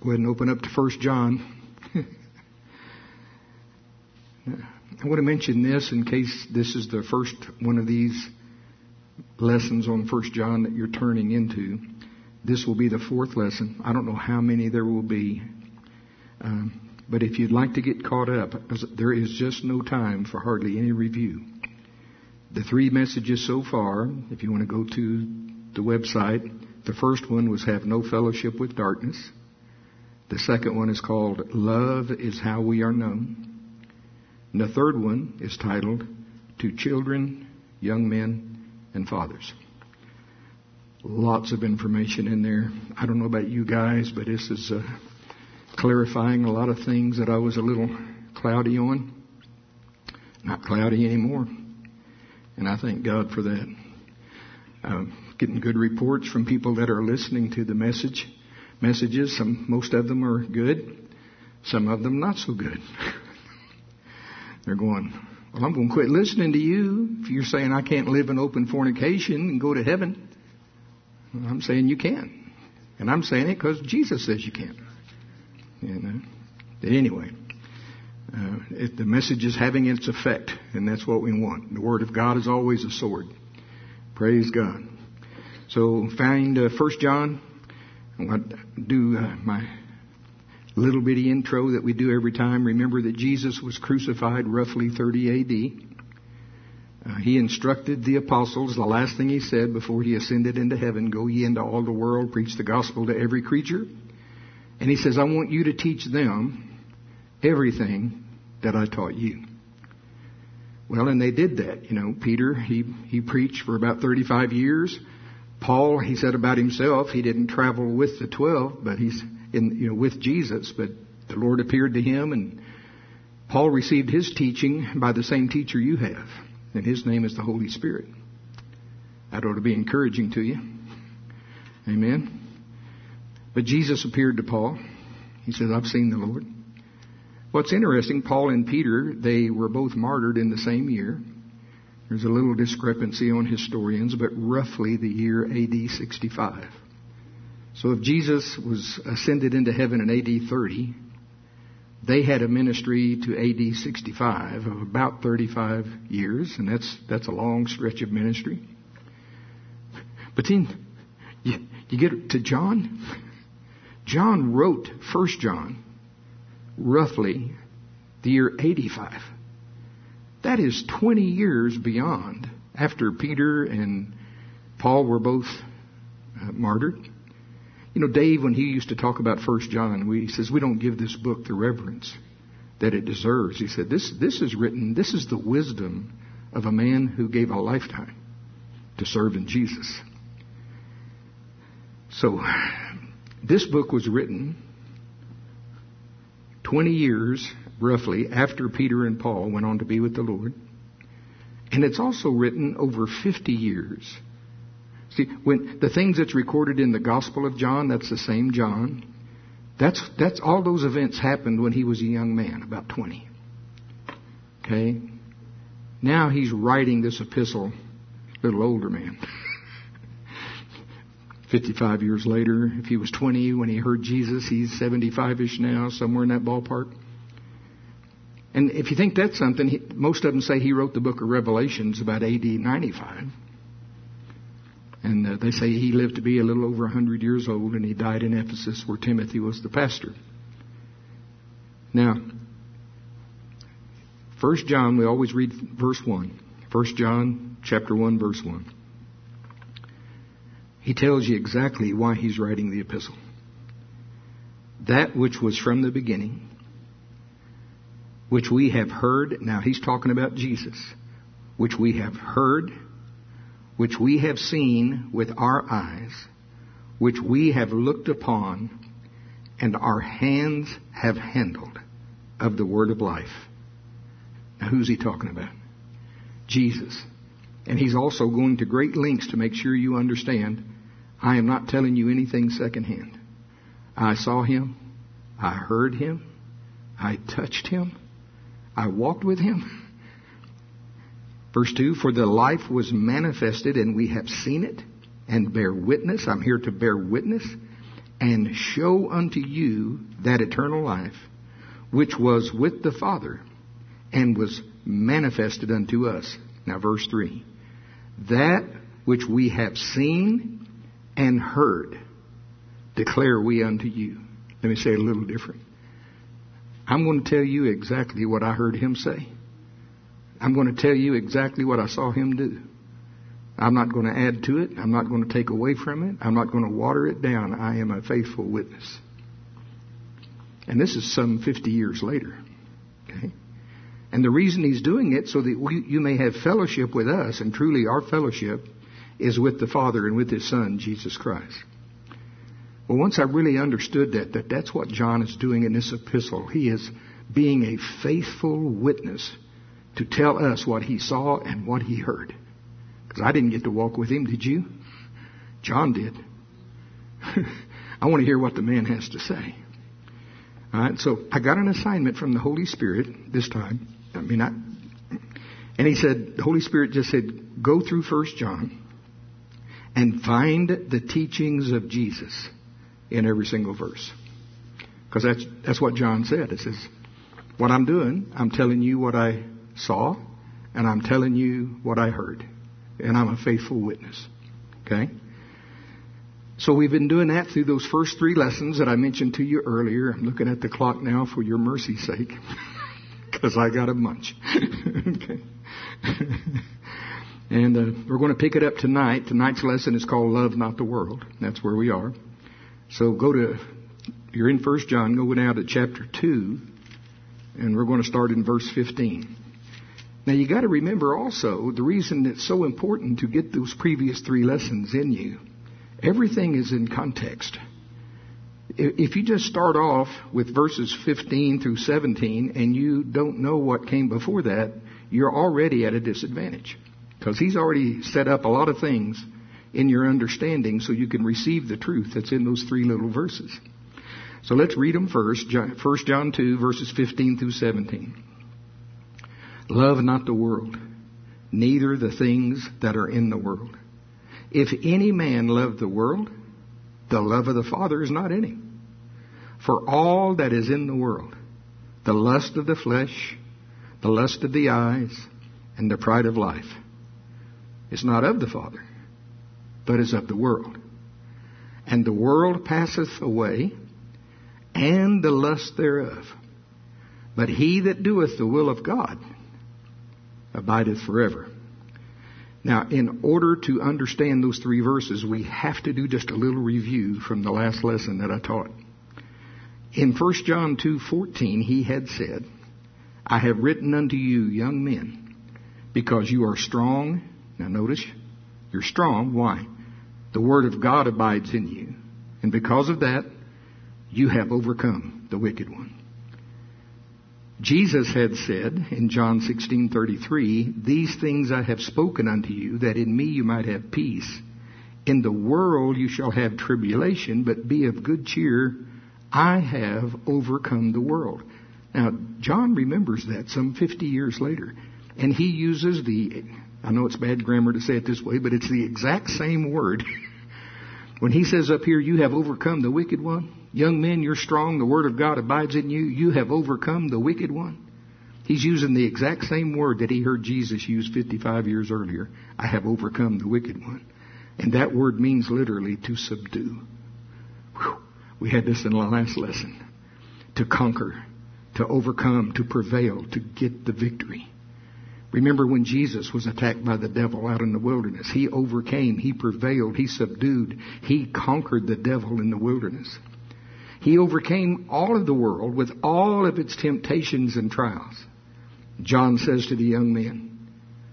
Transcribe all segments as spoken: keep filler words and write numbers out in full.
Go ahead and open up to First John. I want to mention this in case this is the first one of these lessons on First John that you're turning into. This will be the fourth lesson. I don't know how many there will be. Um, but if you'd like to get caught up, there is just no time for hardly any review. The three messages so far, if you want to go to the website, the first one was Have No Fellowship with Darkness. The second one is called Love is How We Are Known. And the third one is titled To Children, Young Men, and Fathers. Lots of information in there. I don't know about you guys, but this is uh, clarifying a lot of things that I was a little cloudy on. Not cloudy anymore. And I thank God for that. Uh, getting good reports from people that are listening to the message messages. Some, most of them are good. Some of them not so good. They're going, well, I'm going to quit listening to you if you're saying I can't live in open fornication and go to heaven. Well, I'm saying you can. And I'm saying it because Jesus says you can. You know? Anyway, uh, it, the message is having its effect, and that's what we want. The Word of God is always a sword. Praise God. So find uh, First John. I'm going to do uh, my little bitty intro that we do every time. Remember that Jesus was crucified roughly thirty A D. Uh, he instructed the apostles, the last thing he said before he ascended into heaven, go ye into all the world, preach the gospel to every creature. And he says, I want you to teach them everything that I taught you. Well, and they did that. You know, Peter, he, he preached for about thirty-five years. Paul, he said about himself, he didn't travel with the twelve, but he's in, you know, with Jesus, but the Lord appeared to him, and Paul received his teaching by the same teacher you have, and his name is the Holy Spirit. That ought to be encouraging to you. Amen. But Jesus appeared to Paul. He said, I've seen the Lord. What's interesting, Paul and Peter, they were both martyred in the same year. There's a little discrepancy on historians, but roughly the year A D sixty-five. So if Jesus was ascended into heaven in A D thirty, they had a ministry to A D sixty-five of about thirty-five years, and that's that's a long stretch of ministry. But then you, you get to John. John wrote First John roughly the year eighty-five. That is twenty years beyond after Peter and Paul were both uh, martyred. You know, Dave, when he used to talk about First John, we, he says, we don't give this book the reverence that it deserves. He said, this, this is written, this is the wisdom of a man who gave a lifetime to serve in Jesus. So, this book was written twenty years, roughly, after Peter and Paul went on to be with the Lord. And it's also written over fifty years. See, when the things that's recorded in the Gospel of John, that's the same John. That's that's all those events happened when he was a young man, about twenty. Okay? Now he's writing this epistle, a little older man. fifty-five years later, if he was twenty when he heard Jesus, he's seventy-five-ish now, somewhere in that ballpark. And if you think that's something, he, most of them say he wrote the book of Revelations about A D ninety-five. And uh, they say he lived to be a little over one hundred years old, and he died in Ephesus where Timothy was the pastor. Now, First John, we always read verse one. First John chapter one, verse one. He tells you exactly why he's writing the epistle. That which was from the beginning, which we have heard. Now he's talking about Jesus. Which we have heard, which we have seen with our eyes, which we have looked upon, and our hands have handled of the word of life. Now who's he talking about? Jesus. And he's also going to great lengths to make sure you understand, I am not telling you anything secondhand. I saw him. I heard him. I touched him. I walked with him. Verse two, for the life was manifested, and we have seen it, and bear witness. I'm here to bear witness. and show unto you that eternal life, which was with the Father, and was manifested unto us. Now verse three. That which we have seen and heard, declare we unto you. Let me say it a little different. I'm going to tell you exactly what I heard him say. I'm going to tell you exactly what I saw him do. I'm not going to add to it. I'm not going to take away from it. I'm not going to water it down. I am a faithful witness. And this is some fifty years later. Okay? And the reason he's doing it so that we, you may have fellowship with us, and truly our fellowship is with the Father and with his Son, Jesus Christ. Well, once I really understood that, that that's what John is doing in this epistle. He is being a faithful witness to tell us what he saw and what he heard. Because I didn't get to walk with him, did you? John did. I want to hear what the man has to say. All right, so I got an assignment from the Holy Spirit this time. I mean, I, and he said, the Holy Spirit just said, go through First John and find the teachings of Jesus in every single verse. Because that's, that's what John said. It says, what I'm doing, I'm telling you what I saw, and I'm telling you what I heard. And I'm a faithful witness. Okay? So we've been doing that through those first three lessons that I mentioned to you earlier. I'm looking at the clock now for your mercy's sake. Because I got a bunch. Okay. And uh, we're going to pick it up tonight. Tonight's lesson is called Love Not the World. That's where we are. So go to, you're in First John, go now to chapter two. And we're going to start in verse fifteen. Now you got to remember also the reason it's so important to get those previous three lessons in you. Everything is in context. If you just start off with verses fifteen through seventeen and you don't know what came before that, you're already at a disadvantage. Because he's already set up a lot of things in your understanding so you can receive the truth that's in those three little verses. So let's read them first. First John two, verses fifteen through seventeen. Love not the world, neither the things that are in the world. If any man love the world, the love of the Father is not in him. For all that is in the world, the lust of the flesh, the lust of the eyes, and the pride of life, is not of the Father, but is of the world. And the world passeth away, and the lust thereof. But he that doeth the will of God abideth forever. Now, in order to understand those three verses, we have to do just a little review from the last lesson that I taught. In First John two fourteen, he had said, I have written unto you, young men, because you are strong. Now notice, you're strong. Why? The word of God abides in you. And because of that, you have overcome the wicked one. Jesus had said in John sixteen thirty-three, these things I have spoken unto you, that in me you might have peace. In the world you shall have tribulation, but be of good cheer. I have overcome the world. Now, John remembers that some fifty years later. And he uses the, I know it's bad grammar to say it this way, but it's the exact same word. When he says up here, you have overcome the wicked one. Young men, you're strong. The word of God abides in you. You have overcome the wicked one. He's using the exact same word that he heard Jesus use fifty-five years earlier. I have overcome the wicked one. And that word means literally to subdue. Whew. We had this in the last lesson. To conquer, to overcome, to prevail, to get the victory. Remember when Jesus was attacked by the devil out in the wilderness. He overcame, he prevailed, he subdued, he conquered the devil in the wilderness. He overcame all of the world with all of its temptations and trials. John says to the young men,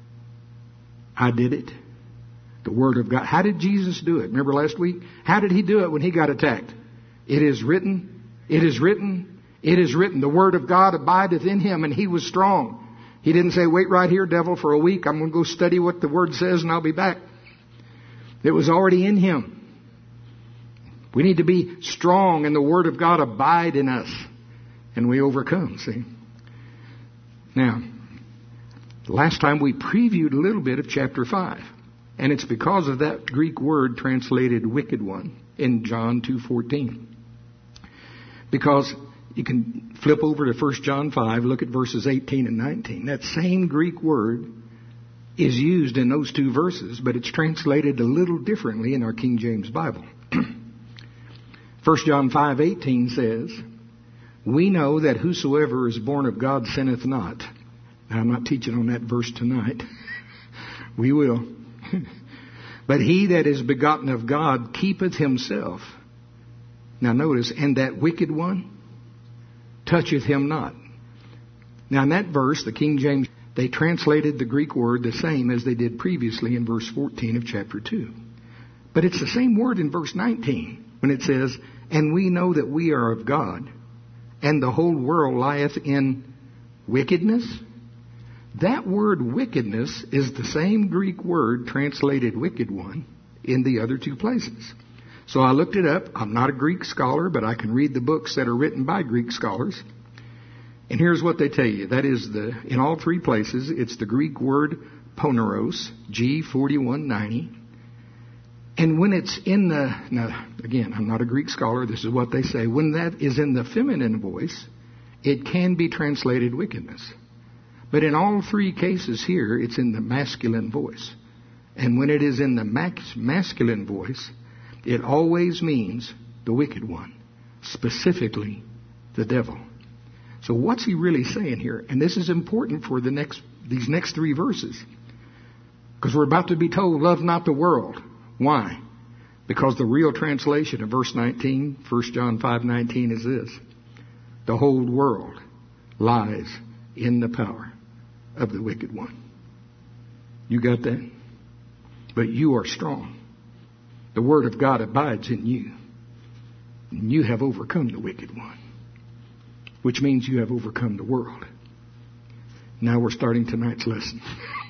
I did it. The Word of God. How did Jesus do it? Remember last week? How did he do it when he got attacked? It is written, it is written, it is written. The Word of God abideth in him, and he was strong. He didn't say, wait right here, devil, for a week. I'm going to go study what the Word says and I'll be back. It was already in him. We need to be strong and the Word of God abide in us. And we overcome, see. Now, last time we previewed a little bit of chapter five. And it's because of that Greek word translated wicked one in John two fourteen. Because you can flip over to First John five, look at verses eighteen and nineteen. That same Greek word is used in those two verses, but it's translated a little differently in our King James Bible. First John five eighteen says, "We know that whosoever is born of God sinneth not." Now, I'm not teaching on that verse tonight. We will. "But he that is begotten of God keepeth himself." Now notice, "and that wicked one toucheth him not." Now in that verse, the King James, they translated the Greek word the same as they did previously in verse fourteen of chapter two. But it's the same word in verse nineteen when it says, "And we know that we are of God, and the whole world lieth in wickedness." That word wickedness is the same Greek word translated wicked one in the other two places. So I looked it up. I'm not a Greek scholar, but I can read the books that are written by Greek scholars. And here's what they tell you. That is, the in all three places, it's the Greek word poneros, G forty-one ninety. And when it's in the, now again, I'm not a Greek scholar, this is what they say. When that is in the feminine voice, it can be translated wickedness. But in all three cases here, it's in the masculine voice. And when it is in the max, masculine voice, it always means the wicked one, specifically the devil. So what's he really saying here? And this is important for the next these next three verses. Because we're about to be told, love not the world. Why? Because the real translation of verse nineteen, First John five nineteen is this: the whole world lies in the power of the wicked one. You got that? But you are strong. The word of God abides in you. And you have overcome the wicked one. Which means you have overcome the world. Now we're starting tonight's lesson.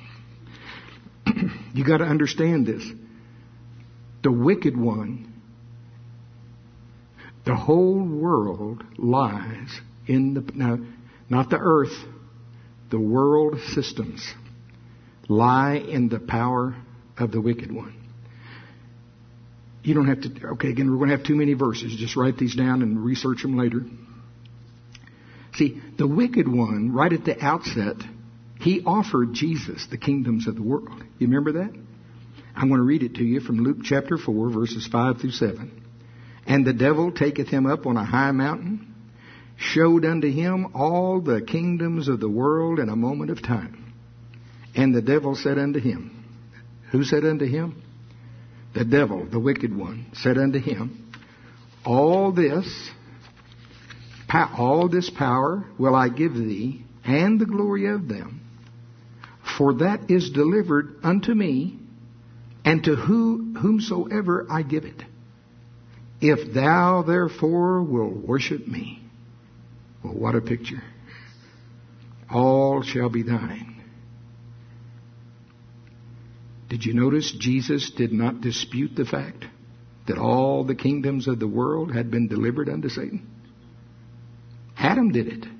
You got to understand this. The wicked one, the whole world lies in the, now, not the earth, the world systems lie in the power of the wicked one. You don't have to, okay, again, we're going to have too many verses. Just write these down and research them later. See, the wicked one, right at the outset, he offered Jesus the kingdoms of the world. You remember that? I'm going to read it to you from Luke chapter four, verses five through seven. "And the devil taketh him up on a high mountain, showed unto him all the kingdoms of the world in a moment of time. And the devil said unto him," who said unto him? The devil, the wicked one, said unto him, "All this, all this power will I give thee, and the glory of them, for that is delivered unto me, and to who, whomsoever I give it. If thou therefore wilt worship me," well, what a picture. "all shall be thine." Did you notice Jesus did not dispute the fact that all the kingdoms of the world had been delivered unto Satan? Adam did it.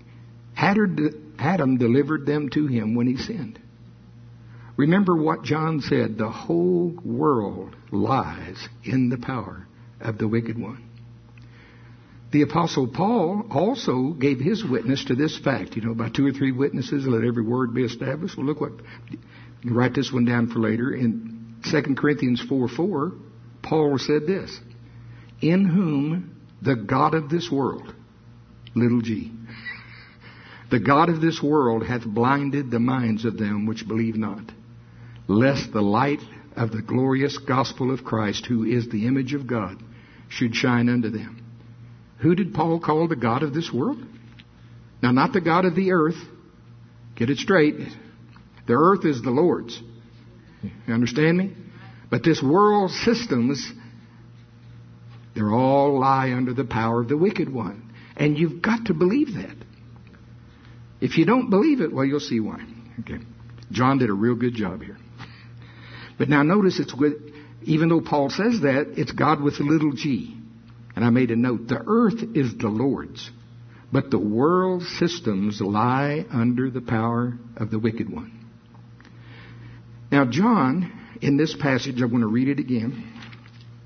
Adam delivered them to him when he sinned. Remember what John said, the whole world lies in the power of the wicked one. The Apostle Paul also gave his witness to this fact. You know, by two or three witnesses, let every word be established. Well, look what, you write this one down for later. In Second Corinthians four four, Paul said this: "In whom the God of this world," little g, "the God of this world hath blinded the minds of them which believe not, lest the light of the glorious gospel of Christ, who is the image of God, should shine unto them." Who did Paul call the God of this world? Now, not the God of the earth. Get it straight. The earth is the Lord's. You understand me? But this world systems, they're all lie under the power of the wicked one. And you've got to believe that. If you don't believe it, well, you'll see why. Okay. John did a real good job here. But now notice it's with, even though Paul says that, it's God with a little g. And I made a note. The earth is the Lord's, but the world systems lie under the power of the wicked one. Now, John, in this passage, I'm going to read it again.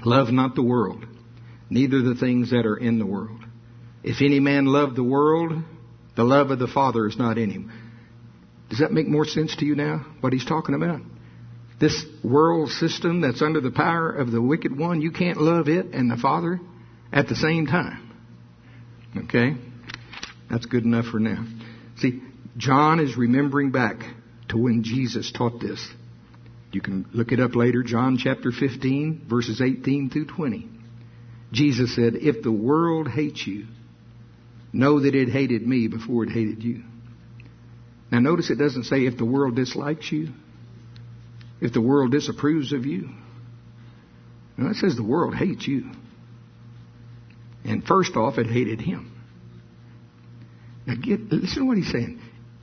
Love not the world, neither the things that are in the world. If any man love the world, the love of the Father is not in him. Does that make more sense to you now, what he's talking about? This world system that's under the power of the wicked one, you can't love it and the Father at the same time. Okay? That's good enough for now. See, John is remembering back to when Jesus taught this. You can look it up later, John chapter fifteen, verses eighteen through twenty. Jesus said, if the world hates you, know that it hated me before it hated you. Now notice it doesn't say if the world dislikes you, if the world disapproves of you. No, it says the world hates you. And first off, it hated him. Now get, listen to what he's saying.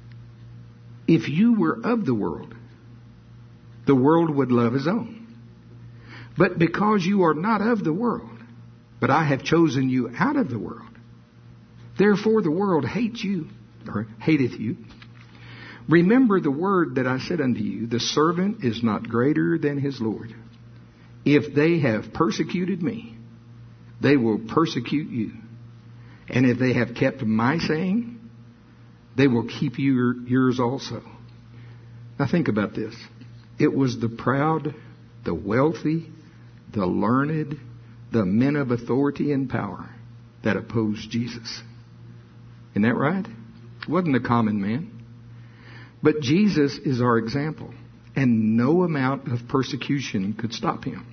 If you were of the world, the world would love his own. But because you are not of the world, but I have chosen you out of the world, therefore the world hates you, or hateth you. Remember the word that I said unto you, the servant is not greater than his Lord. If they have persecuted me, they will persecute you. And if they have kept my saying, they will keep your, yours also. Now think about this. It was the proud, the wealthy, the learned, the men of authority and power that opposed Jesus. Isn't that right? It wasn't a common man. But Jesus is our example, and no amount of persecution could stop him.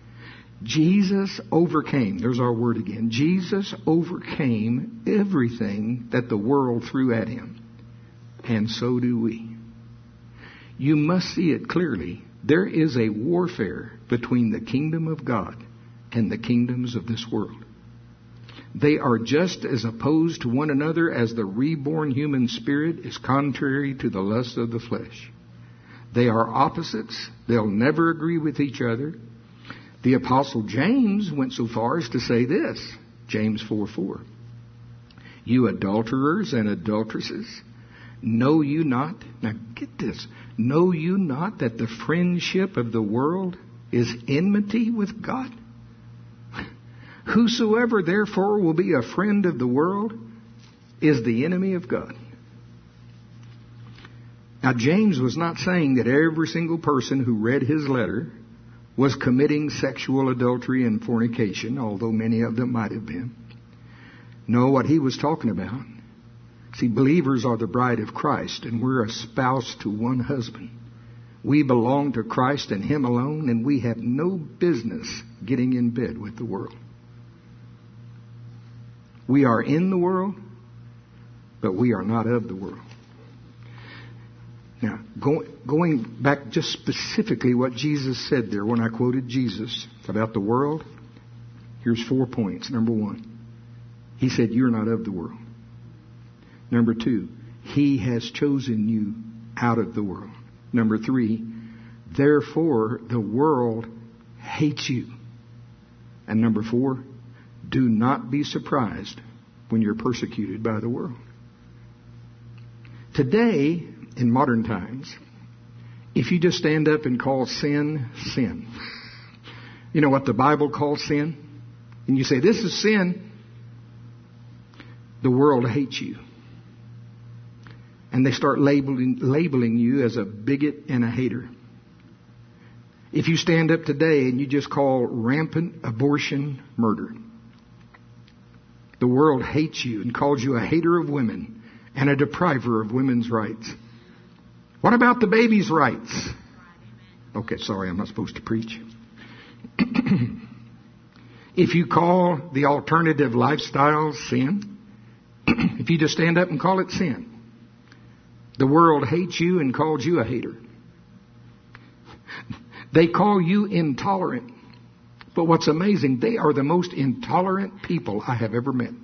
Jesus overcame, there's our word again, Jesus overcame everything that the world threw at him. And so do we. You must see it clearly. There is a warfare between the kingdom of God and the kingdoms of this world. They are just as opposed to one another as the reborn human spirit is contrary to the lust of the flesh. They are opposites. They'll never agree with each other. The Apostle James went so far as to say this, James four four. You adulterers and adulteresses, know you not, now get this, know you not that the friendship of the world is enmity with God? Whosoever therefore will be a friend of the world is the enemy of God. Now James was not saying that every single person who read his letter was committing sexual adultery and fornication, although many of them might have been. No, what he was talking about, see, believers are the bride of Christ, and we're a spouse to one husband. We belong to Christ and him alone, and we have no business getting in bed with the world. We are in the world, but we are not of the world. Now, go, going back just specifically what Jesus said there when I quoted Jesus about the world, here's four points. Number one, he said, you're not of the world. Number two, he has chosen you out of the world. Number three, therefore the world hates you. And number four, do not be surprised when you're persecuted by the world. Today, in modern times, if you just stand up and call sin, sin. You know what the Bible calls sin? And you say, this is sin. The world hates you. And they start labeling, labeling you as a bigot and a hater. If you stand up today and you just call rampant abortion murder, the world hates you and calls you a hater of women and a depriver of women's rights. What about the baby's rights? Okay, sorry, I'm not supposed to preach. If you call the alternative lifestyle sin, if you just stand up and call it sin, the world hates you and calls you a hater. They call you intolerant. But what's amazing, they are the most intolerant people I have ever met.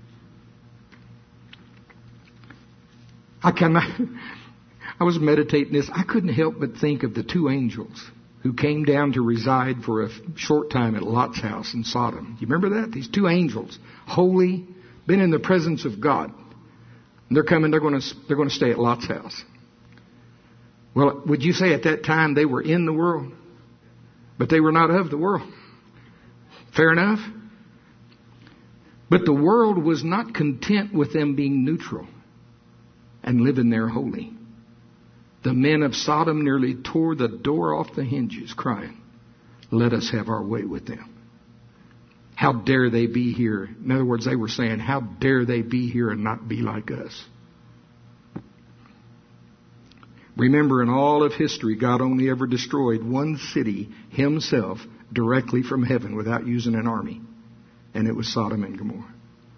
I cannot, I was meditating this. I couldn't help but think of the two angels who came down to reside for a short time at Lot's house in Sodom. You remember that? These two angels, holy, been in the presence of God. And they're coming, they're going to, they're going to stay at Lot's house. Well, would you say at that time they were in the world? But they were not of the world. Fair enough? But the world was not content with them being neutral and living there holy. The men of Sodom nearly tore the door off the hinges, crying, let us have our way with them. How dare they be here? In other words, they were saying, how dare they be here and not be like us? Remember, in all of history, God only ever destroyed one city himself directly from heaven without using an army. And it was Sodom and Gomorrah.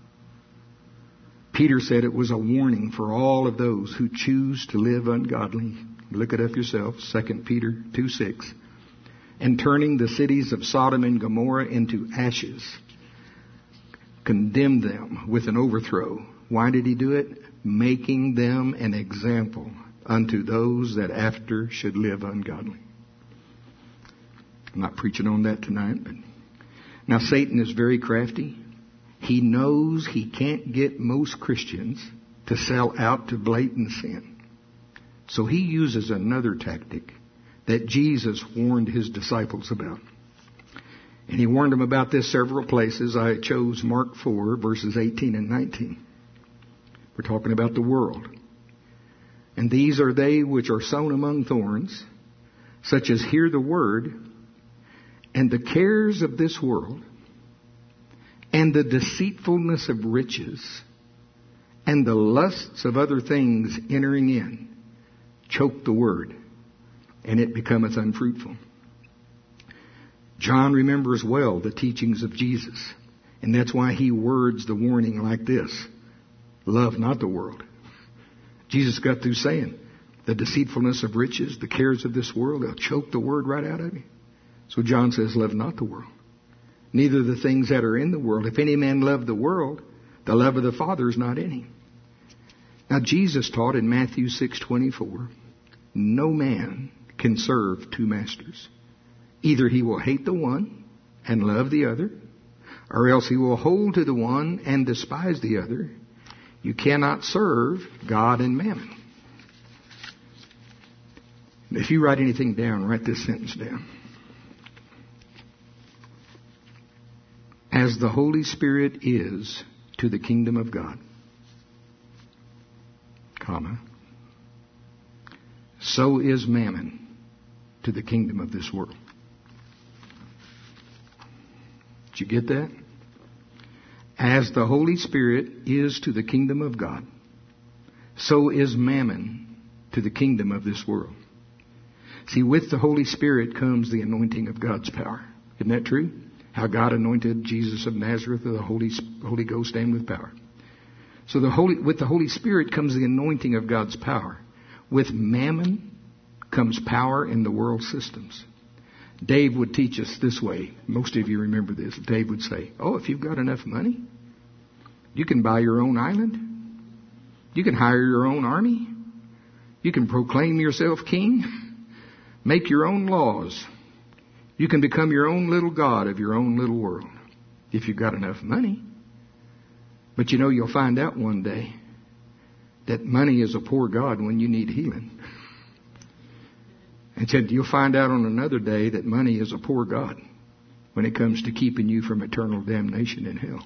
Peter said it was a warning for all of those who choose to live ungodly. Look it up yourself, Second Peter two six. And turning the cities of Sodom and Gomorrah into ashes, condemned them with an overthrow. Why did he do it? Making them an example unto those that after should live ungodly. I'm not preaching on that tonight, but now Satan is very crafty. He knows he can't get most Christians to sell out to blatant sin. So he uses another tactic that Jesus warned his disciples about. And he warned them about this several places. I chose Mark four, verses eighteen and nineteen. We're talking about the world. And these are they which are sown among thorns, such as hear the word, and the cares of this world, and the deceitfulness of riches, and the lusts of other things entering in, choke the word, and it becometh unfruitful. John remembers well the teachings of Jesus, and that's why he words the warning like this: love not the world. Jesus got through saying, the deceitfulness of riches, the cares of this world, they'll choke the word right out of you. So John says, love not the world. Neither the things that are in the world. If any man love the world, the love of the Father is not in him. Now Jesus taught in Matthew six twenty-four, no man can serve two masters. Either he will hate the one and love the other, or else he will hold to the one and despise the other. You cannot serve God and mammon. If you write anything down, write this sentence down. As the Holy Spirit is to the kingdom of God, comma, so is mammon to the kingdom of this world. Did you get that? As the Holy Spirit is to the kingdom of God, so is mammon to the kingdom of this world. See, with the Holy Spirit comes the anointing of God's power. Isn't that true? How God anointed Jesus of Nazareth with the Holy, Holy Ghost and with power. So the Holy, with the Holy Spirit comes the anointing of God's power. With mammon comes power in the world systems. Dave would teach us this way. Most of you remember this. Dave would say, oh, if you've got enough money, you can buy your own island. You can hire your own army. You can proclaim yourself king. Make your own laws. You can become your own little God of your own little world. If you've got enough money. But you know, you'll find out one day that money is a poor God when you need healing. And said you'll find out on another day that money is a poor God when it comes to keeping you from eternal damnation in hell.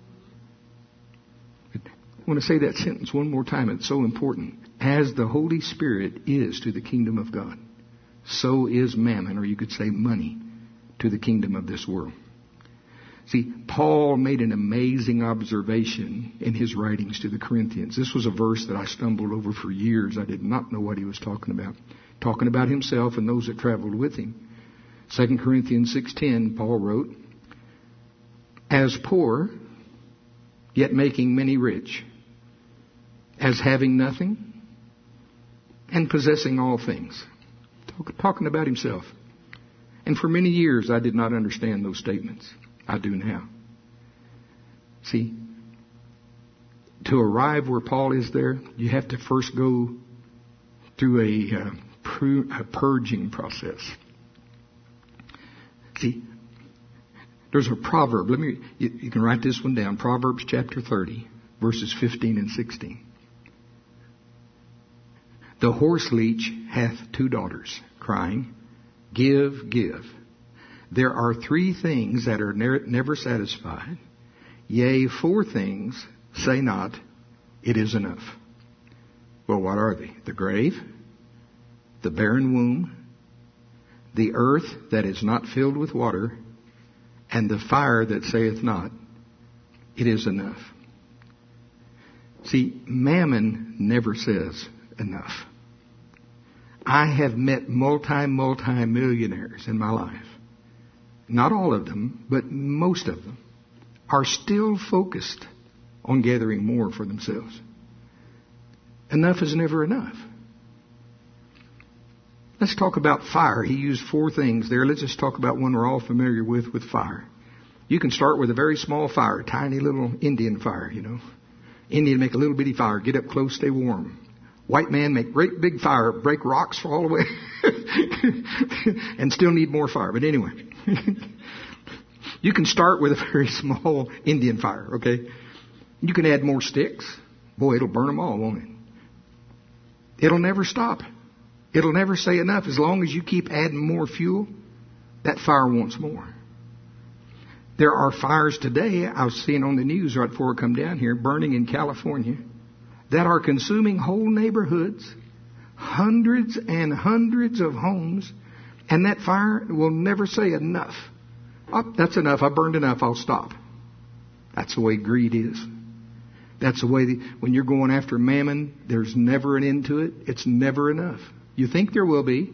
But I want to say that sentence one more time. It's so important. As the Holy Spirit is to the kingdom of God, so is mammon, or you could say money, to the kingdom of this world. See, Paul made an amazing observation in his writings to the Corinthians. This was a verse that I stumbled over for years. I did not know what he was talking about. Talking about himself and those that traveled with him. Second Corinthians six ten, Paul wrote, as poor, yet making many rich, as having nothing, and possessing all things. Talk, talking about himself. And for many years I did not understand those statements. I do now. See, to arrive where Paul is there, you have to first go through a, uh, pru- a purging process. See, there's a proverb. Let me. You, you can write this one down. Proverbs chapter thirty, verses fifteen and sixteen. The horse leech hath two daughters, crying, give, give. There are three things that are ne- never satisfied. Yea, four things, say not, it is enough. Well, what are they? The grave, the barren womb, the earth that is not filled with water, and the fire that saith not, it is enough. See, mammon never says enough. I have met multi, multi millionaires in my life. Not all of them, but most of them are still focused on gathering more for themselves. Enough is never enough. Let's talk about fire. He used four things there. Let's just talk about one we're all familiar with, with fire. You can start with a very small fire, tiny little Indian fire, you know. Indian make a little bitty fire, get up close, stay warm. White man make great big fire, break rocks all the way, and still need more fire. But anyway, you can start with a very small Indian fire, okay? You can add more sticks. Boy, it'll burn them all, won't it? It'll never stop. It'll never say enough. As long as you keep adding more fuel, that fire wants more. There are fires today, I was seeing on the news right before I come down here, burning in California, that are consuming whole neighborhoods, hundreds and hundreds of homes, and that fire will never say enough. Oh, that's enough. I burned enough. I'll stop. That's the way greed is. That's the way, the, when you're going after mammon, there's never an end to it. It's never enough. You think there will be.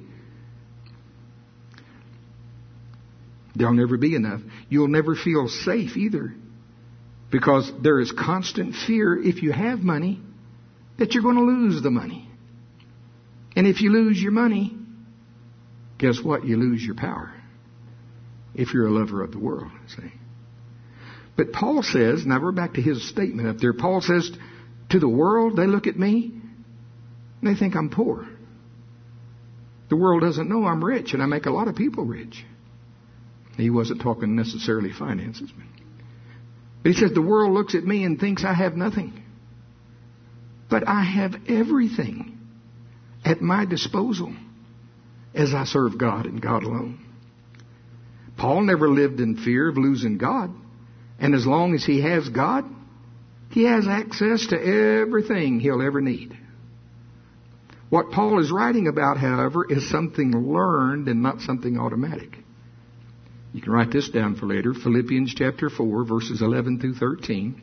There'll never be enough. You'll never feel safe either. Because there is constant fear if you have money that you're going to lose the money. And if you lose your money, guess what? You lose your power. If you're a lover of the world, see. But Paul says, now we're back to his statement up there. Paul says, to the world, they look at me and they think I'm poor. The world doesn't know I'm rich, and I make a lot of people rich. He wasn't talking necessarily finances. But he says, the world looks at me and thinks I have nothing. But I have everything at my disposal as I serve God and God alone. Paul never lived in fear of losing God. And as long as he has God, he has access to everything he'll ever need. What Paul is writing about, however, is something learned and not something automatic. You can write this down for later. Philippians chapter four, verses eleven through thirteen.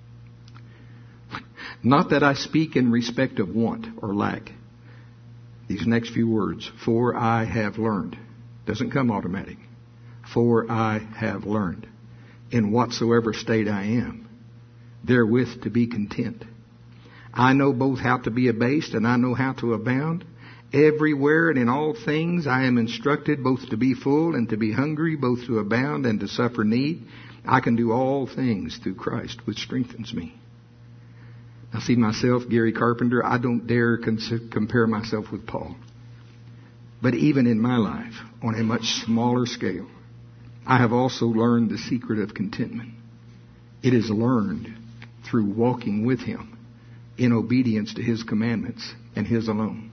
Not that I speak in respect of want or lack. These next few words. For I have learned. Doesn't come automatic. For I have learned. In whatsoever state I am, therewith to be content. I know both how to be abased and I know how to abound. Everywhere and in all things I am instructed both to be full and to be hungry, both to abound and to suffer need. I can do all things through Christ, which strengthens me. I see myself, Gary Carpenter, I don't dare cons- compare myself with Paul. But even in my life, on a much smaller scale, I have also learned the secret of contentment. It is learned through walking with Him in obedience to His commandments and His alone.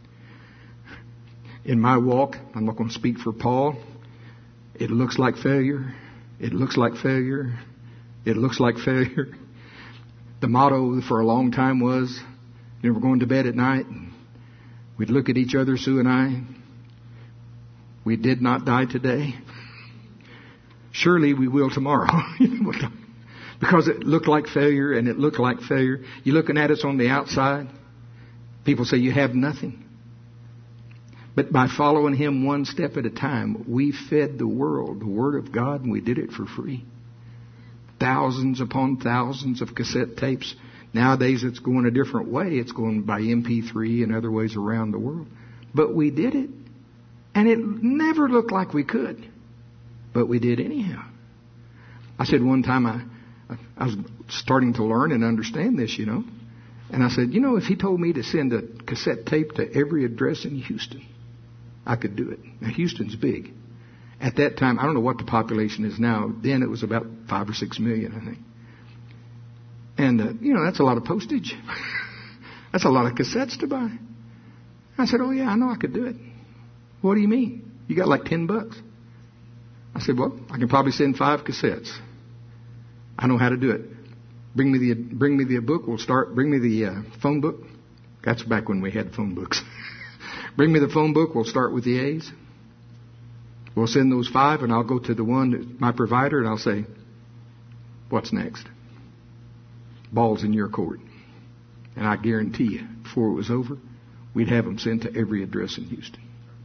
In my walk, I'm not going to speak for Paul, it looks like failure. It looks like failure. It looks like failure. The motto for a long time was, you know, we're going to bed at night. We'd look at each other, Sue and I. We did not die today. Surely we will tomorrow. Because it looked like failure and it looked like failure. You're looking at us on the outside. People say you have nothing. But by following Him one step at a time, we fed the world the Word of God, and we did it for free. Thousands upon thousands of cassette tapes. Nowadays it's going a different way. It's going by M P three and other ways around the world. But we did it. And it never looked like we could. But we did anyhow. I said one time, I, I was starting to learn and understand this, you know. And I said, you know, if He told me to send a cassette tape to every address in Houston, I could do it. Now, Houston's big. At that time, I don't know what the population is now. Then it was about five or six million, I think. And, uh, you know, that's a lot of postage. That's a lot of cassettes to buy. I said, oh, yeah, I know I could do it. What do you mean? You got like ten bucks. I said, well, I can probably send five cassettes. I know how to do it. Bring me the bring me the book. We'll start. Bring me the uh, phone book. That's back when we had phone books. Bring me the phone book. We'll start with the A's. We'll send those five, and I'll go to the one, my provider, and I'll say, what's next? Ball's in your court. And I guarantee you, before it was over, we'd have them sent to every address in Houston.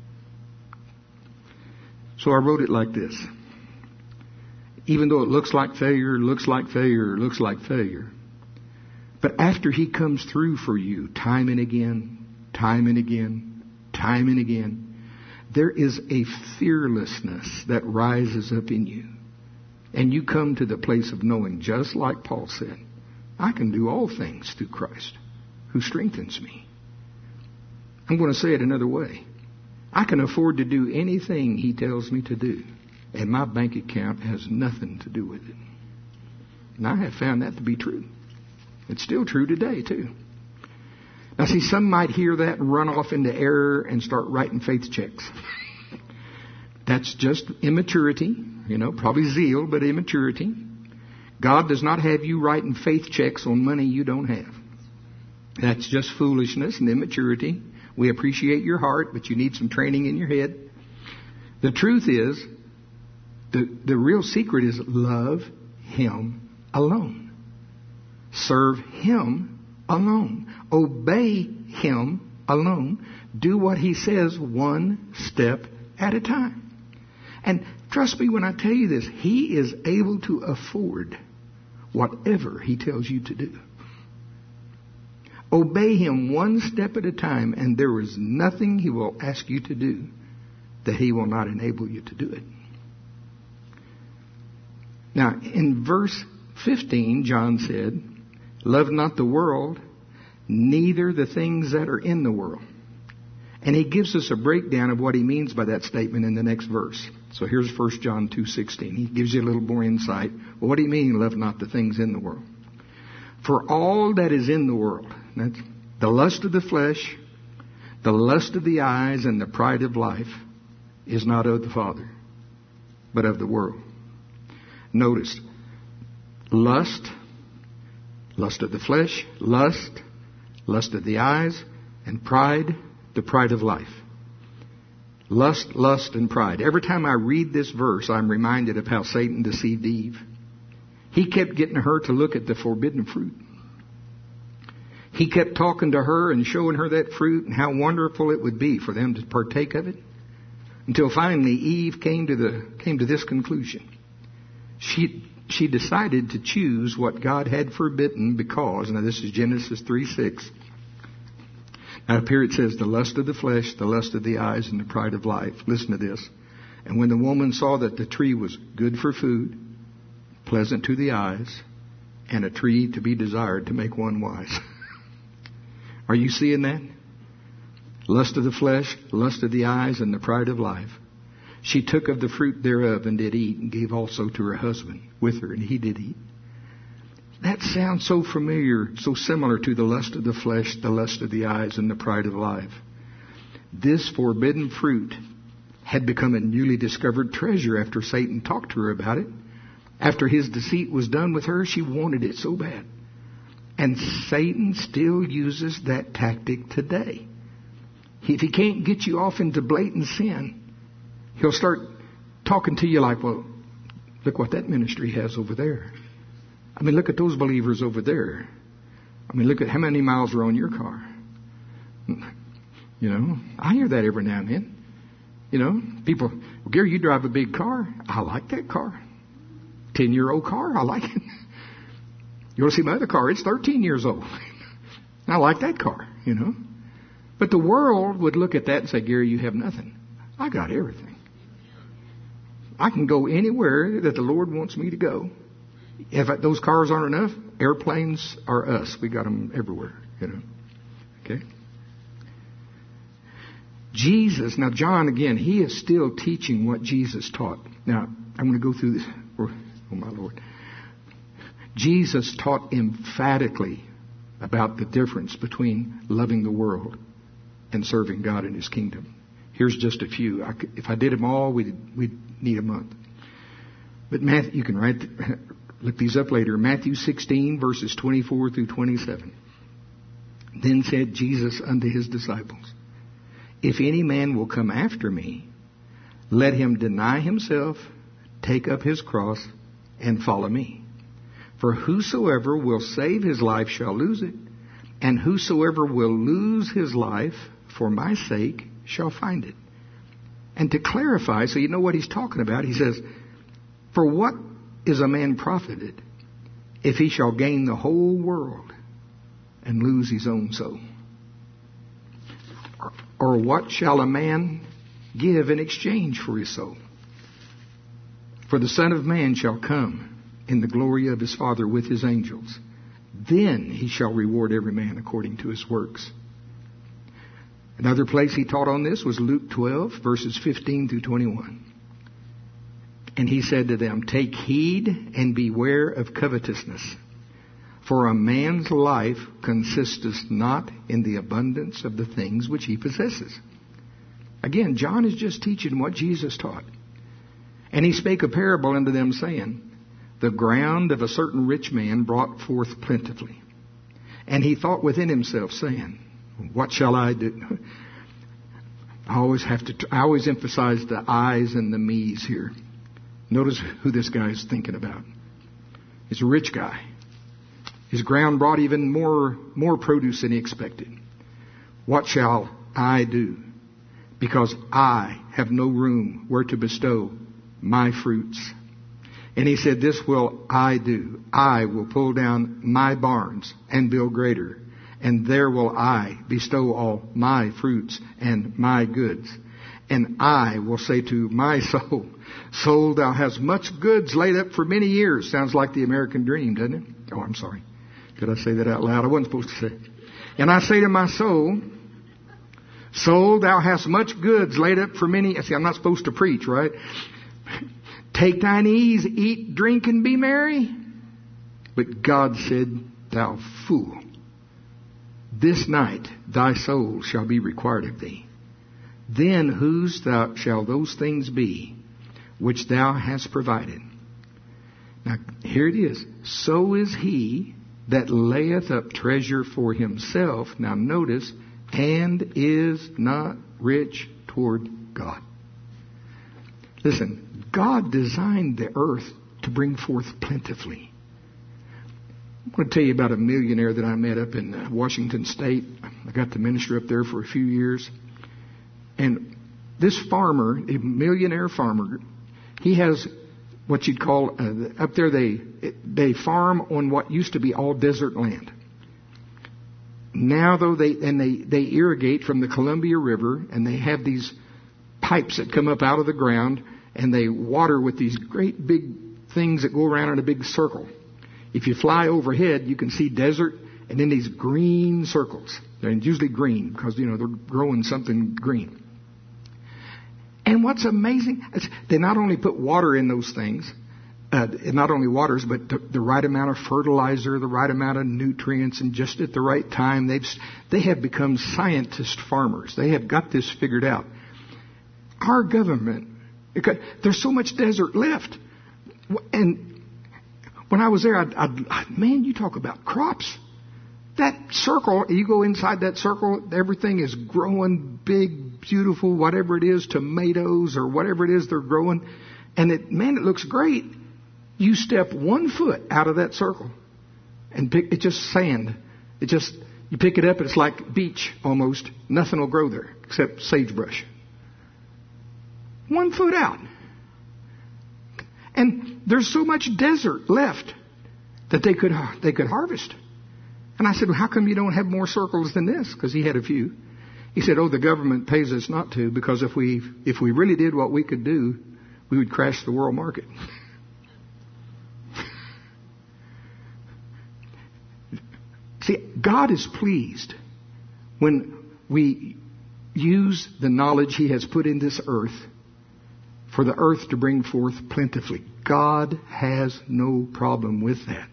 So I wrote it like this. Even though it looks like failure, looks like failure, looks like failure. But after He comes through for you time and again, time and again, time and again, there is a fearlessness that rises up in you. And you come to the place of knowing, just like Paul said, I can do all things through Christ who strengthens me. I'm going to say it another way. I can afford to do anything He tells me to do. And my bank account has nothing to do with it. And I have found that to be true. It's still true today, too. Now, see, some might hear that and run off into error and start writing faith checks. That's just immaturity, you know, probably zeal, but immaturity. God does not have you writing faith checks on money you don't have. That's just foolishness and immaturity. We appreciate your heart, but you need some training in your head. The truth is, the, the real secret is love Him alone. Serve Him alone. Obey Him alone. Do what He says one step at a time. And trust me when I tell you this, He is able to afford whatever He tells you to do. Obey Him one step at a time, and there is nothing He will ask you to do that He will not enable you to do it. Now, in verse fifteen, John said, love not the world, neither the things that are in the world. And he gives us a breakdown of what he means by that statement in the next verse. So here's First John two sixteen. He gives you a little more insight. Well, what do you mean, love not the things in the world? For all that is in the world, that's the lust of the flesh, the lust of the eyes, and the pride of life, is not of the Father, but of the world. Notice, lust, lust of the flesh, lust, lust of the eyes, and pride, the pride of life. Lust, lust, and pride. Every time I read this verse, I'm reminded of how Satan deceived Eve. He kept getting her to look at the forbidden fruit. He kept talking to her and showing her that fruit and how wonderful it would be for them to partake of it. Until finally Eve came to the came to this conclusion. She she decided to choose what God had forbidden because, now this is Genesis three six. Now up here it says, the lust of the flesh, the lust of the eyes, and the pride of life. Listen to this. And when the woman saw that the tree was good for food, pleasant to the eyes, and a tree to be desired to make one wise. Are you seeing that? Lust of the flesh, lust of the eyes, and the pride of life. She took of the fruit thereof and did eat, and gave also to her husband with her, and he did eat. That sounds so familiar, so similar to the lust of the flesh, the lust of the eyes, and the pride of life. This forbidden fruit had become a newly discovered treasure after Satan talked to her about it. After his deceit was done with her, she wanted it so bad. And Satan still uses that tactic today. If he can't get you off into blatant sin, he'll start talking to you like, well, look what that ministry has over there. I mean, look at those believers over there. I mean, look at how many miles are on your car. You know, I hear that every now and then. You know, people, well, Gary, you drive a big car. I like that car. ten-year-old car. I like it. You want to see my other car? It's thirteen years old. I like that car, you know. But the world would look at that and say, Gary, you have nothing. I got everything. I can go anywhere that the Lord wants me to go. If those cars aren't enough, airplanes are us. We got them everywhere, you know. Okay. Jesus, now John, again, he is still teaching what Jesus taught. Now, I'm going to go through this. Oh, my Lord. Jesus taught emphatically about the difference between loving the world and serving God in His kingdom. Here's just a few. I could, if I did them all, we'd, we'd need a month. But Matthew, you can write, look these up later. Matthew sixteen, verses twenty-four through twenty-seven. Then said Jesus unto his disciples, if any man will come after me, let him deny himself, take up his cross, and follow me. For whosoever will save his life shall lose it, and whosoever will lose his life for my sake shall find it. And to clarify, so you know what he's talking about, he says, for what is a man profited if he shall gain the whole world and lose his own soul? Or, or what shall a man give in exchange for his soul? For the Son of Man shall come in the glory of his Father with his angels. Then he shall reward every man according to his works. Another place he taught on this was Luke twelve, verses fifteen through twenty-one. And he said to them, take heed and beware of covetousness. For a man's life consisteth not in the abundance of the things which he possesses. Again, John is just teaching what Jesus taught. And he spake a parable unto them, saying, the ground of a certain rich man brought forth plentifully. And he thought within himself, saying, what shall I do? I always have to, I always emphasize the I's and the me's here. Notice who this guy is thinking about. He's a rich guy. His ground brought even more, more produce than he expected. What shall I do? Because I have no room where to bestow my fruits. And he said, this will I do. I will pull down my barns and build greater. And there will I bestow all my fruits and my goods. And I will say to my soul, soul, thou hast much goods laid up for many years. Sounds like the American dream, doesn't it? Oh, I'm sorry. Did I say that out loud? I wasn't supposed to say it. And I say to my soul, soul, thou hast much goods laid up for many. See, I'm not supposed to preach, right? Take thine ease, eat, drink, and be merry. But God said, thou fool, this night thy soul shall be required of thee. Then whose thou shall those things be which thou hast provided? Now here it is. So is he that layeth up treasure for himself. Now notice, and is not rich toward God. Listen, God designed the earth to bring forth plentifully. I'm going to tell you about a millionaire that I met up in Washington State. I got to minister up there for a few years. And this farmer, a millionaire farmer, he has what you'd call, uh, up there they they farm on what used to be all desert land. Now though they, and they, they irrigate from the Columbia River, and they have these pipes that come up out of the ground, and they water with these great big things that go around in a big circle. If you fly overhead, you can see desert and then these green circles. They're usually green because, you know, they're growing something green. And what's amazing is they not only put water in those things, uh, not only waters, but the, the right amount of fertilizer, the right amount of nutrients, and just at the right time. They've they have become scientist farmers. They have got this figured out. Our government, because there's so much desert left, and when I was there, I'd, I'd, man, you talk about crops. That circle, you go inside that circle, everything is growing big, beautiful, whatever it is, tomatoes or whatever it is they're growing. And it, man, it looks great. You step one foot out of that circle and pick, it's just sand. It just, you pick it up and it's like beach almost. Nothing will grow there except sagebrush. One foot out. And there's so much desert left that they could, they could harvest. And I said, well, how come you don't have more circles than this? Because he had a few. He said, oh, the government pays us not to, because if we if we really did what we could do, we would crash the world market. See, God is pleased when we use the knowledge He has put in this earth for the earth to bring forth plentifully. God has no problem with that.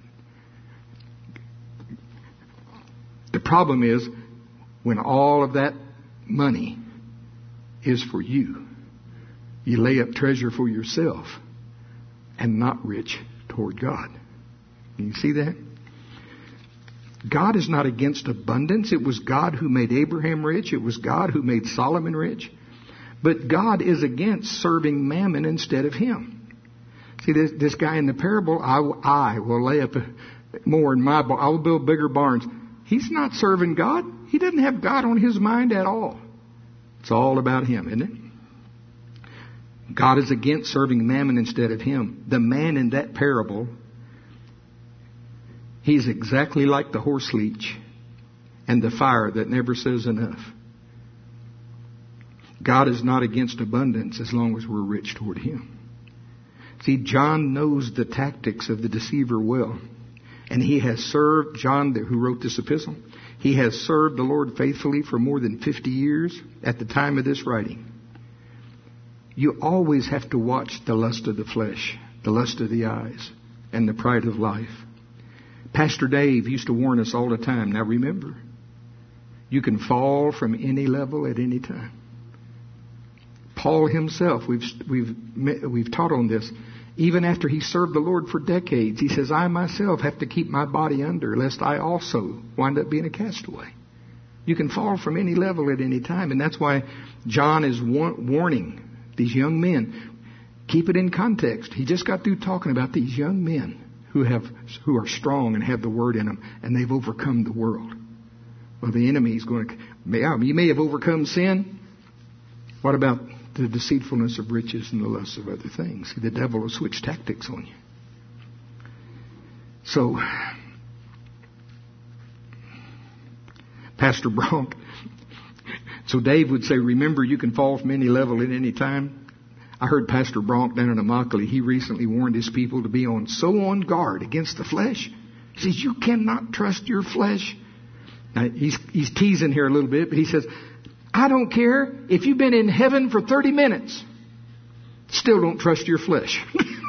The problem is when all of that money is for you. You lay up treasure for yourself. and not rich toward God. Can you see that? God is not against abundance. It was God who made Abraham rich. It was God who made Solomon rich. But God is against serving mammon instead of Him. See, this, this guy in the parable, I, I will lay up more in my barn. I will build bigger barns. He's not serving God. He doesn't have God on his mind at all. It's all about him, isn't it? God is against serving mammon instead of Him. The man in that parable, he's exactly like the horse leech and the fire that never says enough. God is not against abundance as long as we're rich toward Him. See, John knows the tactics of the deceiver well. And he has served, John who wrote this epistle, he has served the Lord faithfully for more than fifty years at the time of this writing. You always have to watch the lust of the flesh, the lust of the eyes, and the pride of life. Pastor Dave used to warn us all the time. Now remember, you can fall from any level at any time. Paul himself, we've we've we've taught on this. Even after he served the Lord for decades, he says, I myself have to keep my body under, lest I also wind up being a castaway. You can fall from any level at any time. And that's why John is warning these young men. Keep it in context. He just got through talking about these young men who have who are strong and have the Word in them, and they've overcome the world. Well, the enemy is going to... You may have overcome sin. What about the deceitfulness of riches and the lust of other things? The devil will switch tactics on you. So, Pastor Bronk, so Dave would say, remember, you can fall from any level at any time. I heard Pastor Bronk down in Immokalee, he recently warned his people to be on so on guard against the flesh. He says, you cannot trust your flesh. Now, he's, he's teasing here a little bit, but he says, I don't care if you've been in heaven for thirty minutes. Still don't trust your flesh.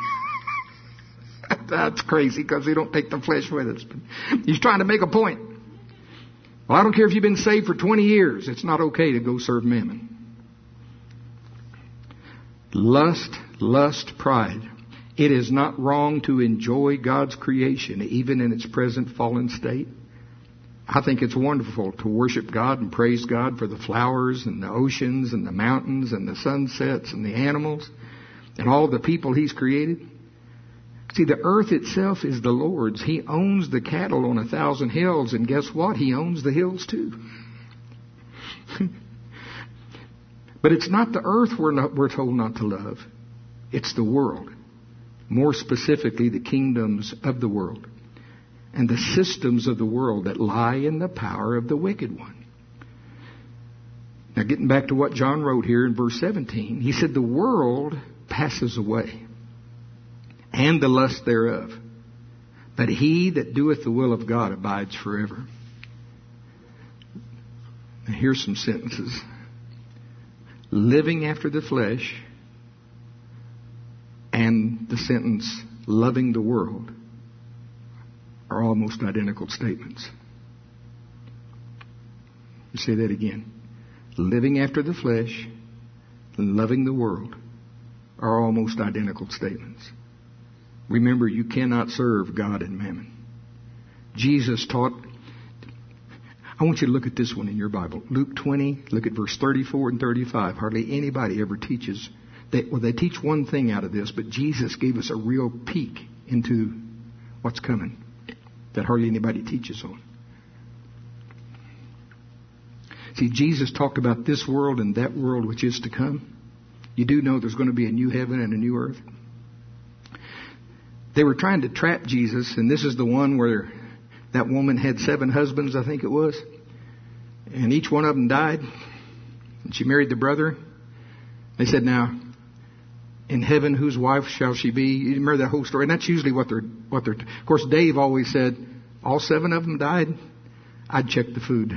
That's crazy because we don't take the flesh with us. He's trying to make a point. Well, I don't care if you've been saved for twenty years. It's not okay to go serve mammon. Lust, lust, pride. It is not wrong to enjoy God's creation, even in its present fallen state. I think it's wonderful to worship God and praise God for the flowers and the oceans and the mountains and the sunsets and the animals and all the people He's created. See, the earth itself is the Lord's. He owns the cattle on a thousand hills, and guess what? He owns the hills too. But it's not the earth we're, not, we're told not to love. It's the world. More specifically, the kingdoms of the world and the systems of the world that lie in the power of the wicked one. Now, getting back to what John wrote here in verse seventeen, he said, the world passes away, and the lust thereof. But he that doeth the will of God abides forever. Now, here's some sentences. Living after the flesh and the sentence, loving the world, are almost identical statements. You say that again. Living after the flesh and loving the world are almost identical statements. Remember, you cannot serve God and mammon. Jesus taught... I want you to look at this one in your Bible. Luke twenty, look at verse thirty-four and thirty-five. Hardly anybody ever teaches... They, well, they teach one thing out of this, but Jesus gave us a real peek into what's coming that hardly anybody teaches on. See, Jesus talked about this world and that world which is to come. You do know there's going to be a new heaven and a new earth. They were trying to trap Jesus, and this is the one where that woman had seven husbands, I think it was, and each one of them died, and she married the brother. They said, now, in heaven, whose wife shall she be? You remember that whole story? And that's usually what they're, what they're, of course, Dave always said, all seven of them died? I'd check the food.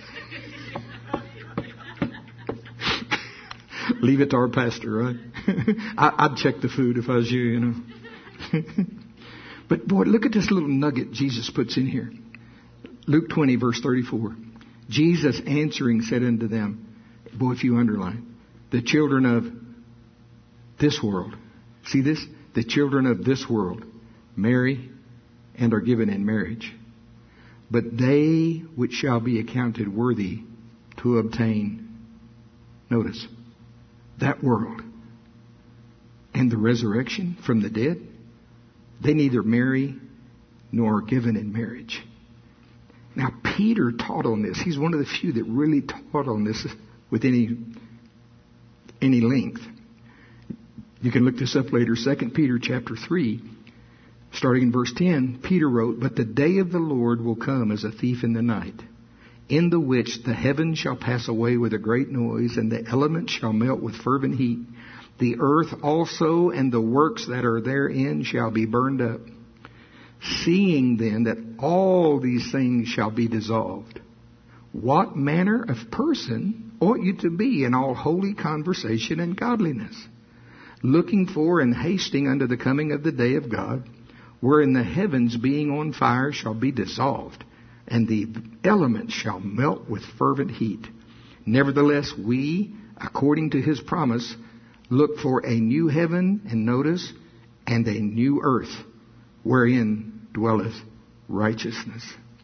Leave it to our pastor, right? I, I'd check the food if I was you, you know. But boy, look at this little nugget Jesus puts in here. Luke twenty, verse thirty-four. Jesus answering said unto them, boy, if you underline, the children of this world. See this? the children of this world marry and are given in marriage. But they which shall be accounted worthy to obtain, notice, that world and the resurrection from the dead, they neither marry nor are given in marriage. Now, Peter taught on this. He's one of the few that really taught on this with any any length. You can look this up later. Second Peter chapter three, starting in verse ten, Peter wrote, "But the day of the Lord will come as a thief in the night, in the which the heavens shall pass away with a great noise, and the elements shall melt with fervent heat. The earth also and the works that are therein shall be burned up. Seeing then that all these things shall be dissolved, what manner of person ought you to be in all holy conversation and godliness, looking for and hasting unto the coming of the day of God, wherein the heavens being on fire shall be dissolved, and the elements shall melt with fervent heat. Nevertheless, we, according to his promise, look for a new heaven," and notice, "and a new earth, wherein dwelleth righteousness."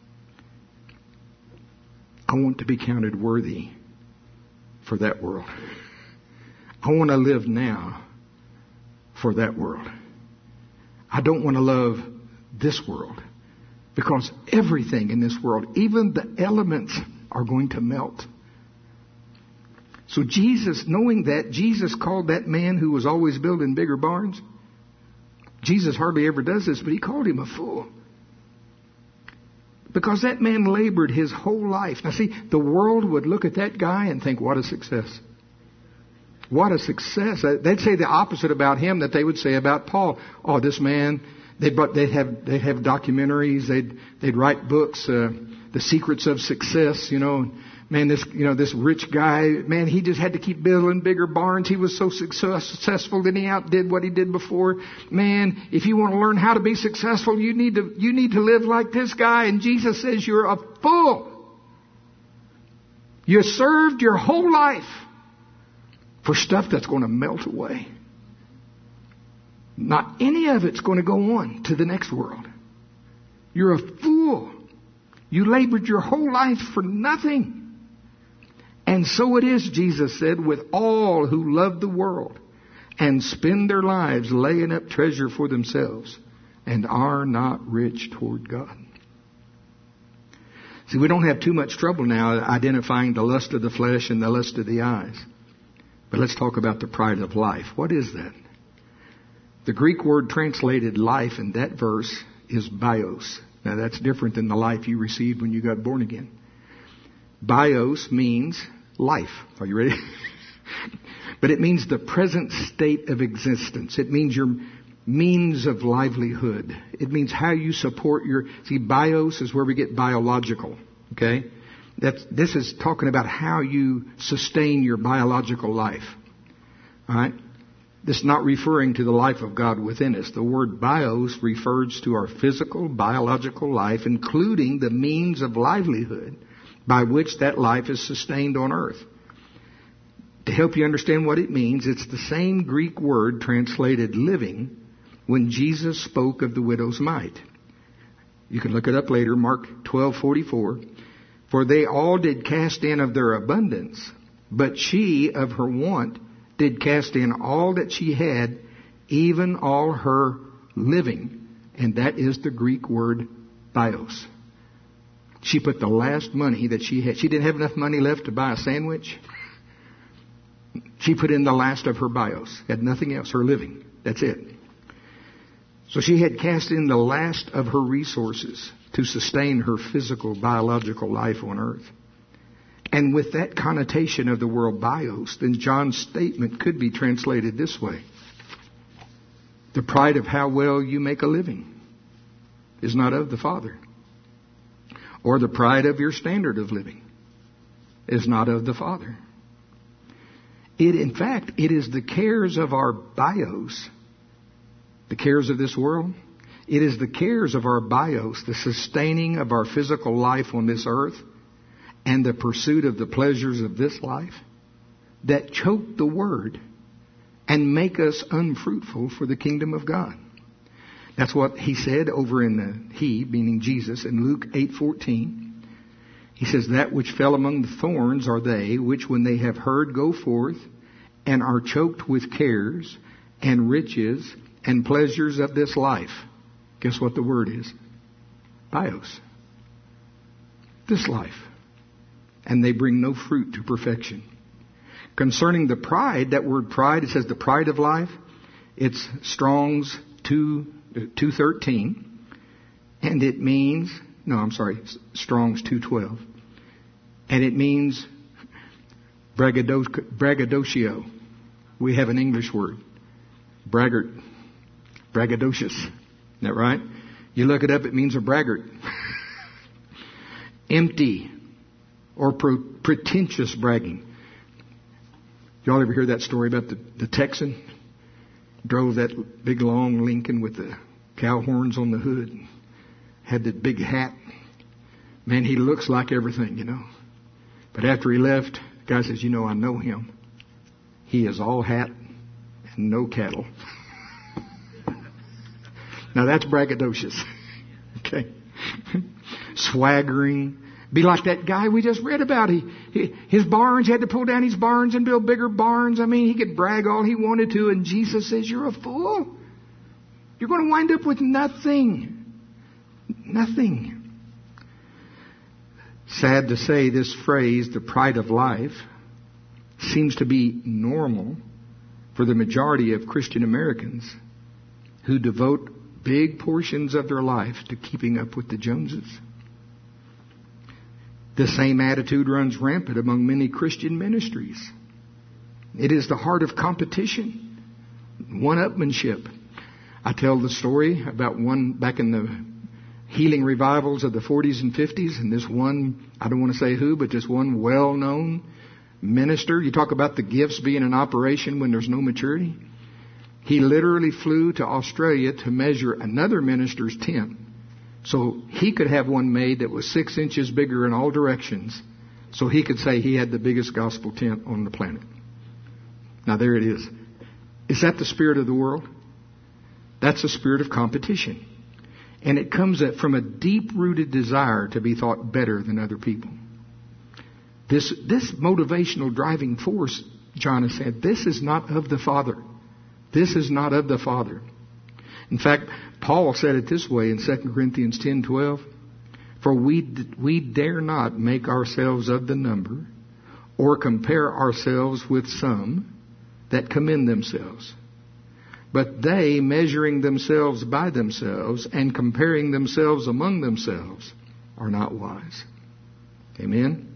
I want to be counted worthy for that world. I want to live now for that world. I don't want to love this world, because everything in this world, even the elements, are going to melt. So Jesus, knowing that, Jesus called that man who was always building bigger barns. Jesus hardly ever does this, but he called him a fool. Because that man labored his whole life. Now see, the world would look at that guy and think, what a success. What a success. They'd say the opposite about him that they would say about Paul. Oh, this man, they'd, they'd, have, they'd have documentaries, they'd, they'd write books, uh, The Secrets of Success, you know. Man, this, you know, this rich guy, man, he just had to keep building bigger barns. He was so successful that he outdid what he did before. Man, if you want to learn how to be successful, you need to, you need to live like this guy. And Jesus says you're a fool. You served your whole life for stuff that's going to melt away. Not any of it's going to go on to the next world. You're a fool. You labored your whole life for nothing. And so it is, Jesus said, with all who love the world and spend their lives laying up treasure for themselves and are not rich toward God. See, we don't have too much trouble now identifying the lust of the flesh and the lust of the eyes. But let's talk about the pride of life. What is that? The Greek word translated life in that verse is bios. Now that's different than the life you received when you got born again. Bios means life. Are you ready? But it means the present state of existence. It means your means of livelihood. It means how you support your... See, bios is where we get biological. Okay? That's, this is talking about how you sustain your biological life. All right? This is not referring to the life of God within us. The word bios refers to our physical, biological life, including the means of livelihood by which that life is sustained on earth. To help you understand what it means, it's the same Greek word translated living when Jesus spoke of the widow's mite. You can look it up later, Mark twelve forty-four. For they all did cast in of their abundance, but she of her want did cast in all that she had, even all her living. And that is the Greek word bios. She put the last money that she had. She didn't have enough money left to buy a sandwich. She put in the last of her bios. Had nothing else. Her living. That's it. So she had cast in the last of her resources to sustain her physical, biological life on earth. And with that connotation of the word bios, then John's statement could be translated this way. The pride of how well you make a living is not of the Father. Or the pride of your standard of living is not of the Father. It, in fact, it is the cares of our bios, the cares of this world. It is the cares of our bios, the sustaining of our physical life on this earth, and the pursuit of the pleasures of this life that choke the word and make us unfruitful for the kingdom of God. That's what he said over in the, he, meaning Jesus, in Luke eight fourteen. He says, that which fell among the thorns are they, which when they have heard go forth, and are choked with cares, and riches, and pleasures of this life. Guess what the word is? Bios. This life. And they bring no fruit to perfection. Concerning the pride, that word pride, it says the pride of life. It's Strong's two thirteen. And it means, no, I'm sorry, Strong's two twelve. And it means braggadocio. We have an English word. Braggart. Braggadocious. Isn't that right? You look it up, it means a braggart. Empty or pro- pretentious bragging. Y'all ever hear that story about the, the Texan? Drove that big long Lincoln with the cow horns on the hood. Had that big hat. Man, he looks like everything, you know. But after he left, the guy says, you know, I know him. He is all hat and no cattle. Now that's braggadocious. Okay. Swaggering. Be like that guy we just read about. He, he, his barns, he had to pull down his barns and build bigger barns. I mean, he could brag all he wanted to. And Jesus says, you're a fool. You're going to wind up with nothing. Nothing. Sad to say, this phrase, the pride of life, seems to be normal for the majority of Christian Americans who devote big portions of their life to keeping up with the Joneses. The same attitude runs rampant among many Christian ministries. It is the heart of competition, one-upmanship. I tell the story about one back in the healing revivals of the forties and fifties, and this one, I don't want to say who, but this one well-known minister. You talk about the gifts being in operation when there's no maturity. He literally flew to Australia to measure another minister's tent. So he could have one made that was six inches bigger in all directions. So he could say he had the biggest gospel tent on the planet. Now there it is. Is that the spirit of the world? That's a spirit of competition. And it comes from a deep-rooted desire to be thought better than other people. This, this motivational driving force, John has said, this is not of the Father. This is not of the Father. In fact, Paul said it this way in Second Corinthians ten twelve. For we, we dare not make ourselves of the number or compare ourselves with some that commend themselves. But they, measuring themselves by themselves and comparing themselves among themselves, are not wise. Amen?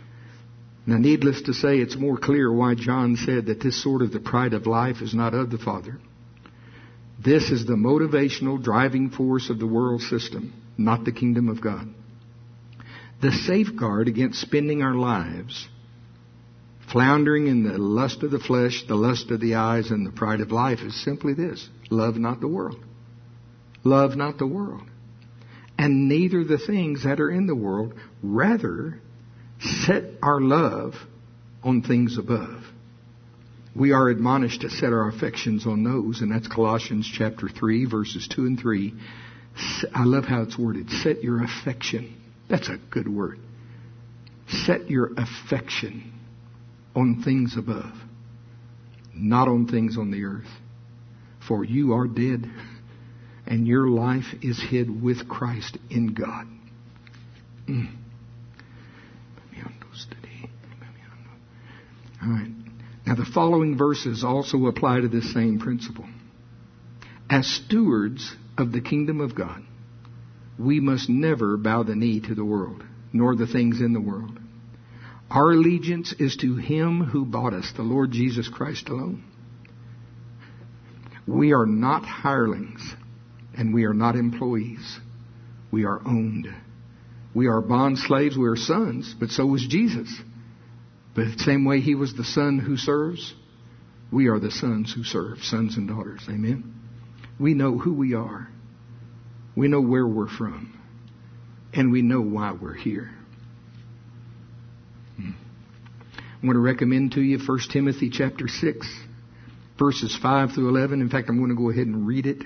Now, needless to say, it's more clear why John said that this sort of the pride of life is not of the Father. This is the motivational driving force of the world system, not the kingdom of God. The safeguard against spending our lives floundering in the lust of the flesh, the lust of the eyes, and the pride of life is simply this. Love not the world. Love not the world. And neither the things that are in the world. Rather, set our love on things above. We are admonished to set our affections on those, and that's Colossians chapter three, verses two and three. I love how it's worded. Set your affection. That's a good word. Set your affection on things above, not on things on the earth. For you are dead, and your life is hid with Christ in God. Mm. All right. Now the following verses also apply to this same principle. As stewards of the kingdom of God, we must never bow the knee to the world, nor the things in the world. Our allegiance is to Him who bought us, the Lord Jesus Christ alone. We are not hirelings, and we are not employees. We are owned. We are bond slaves. We are sons, but so was Jesus. But the same way He was the son who serves, we are the sons who serve, sons and daughters. Amen? We know who we are. We know where we're from. And we know why we're here. I want to recommend to you First Timothy chapter six. verses five through eleven. In fact, I'm going to go ahead and read it.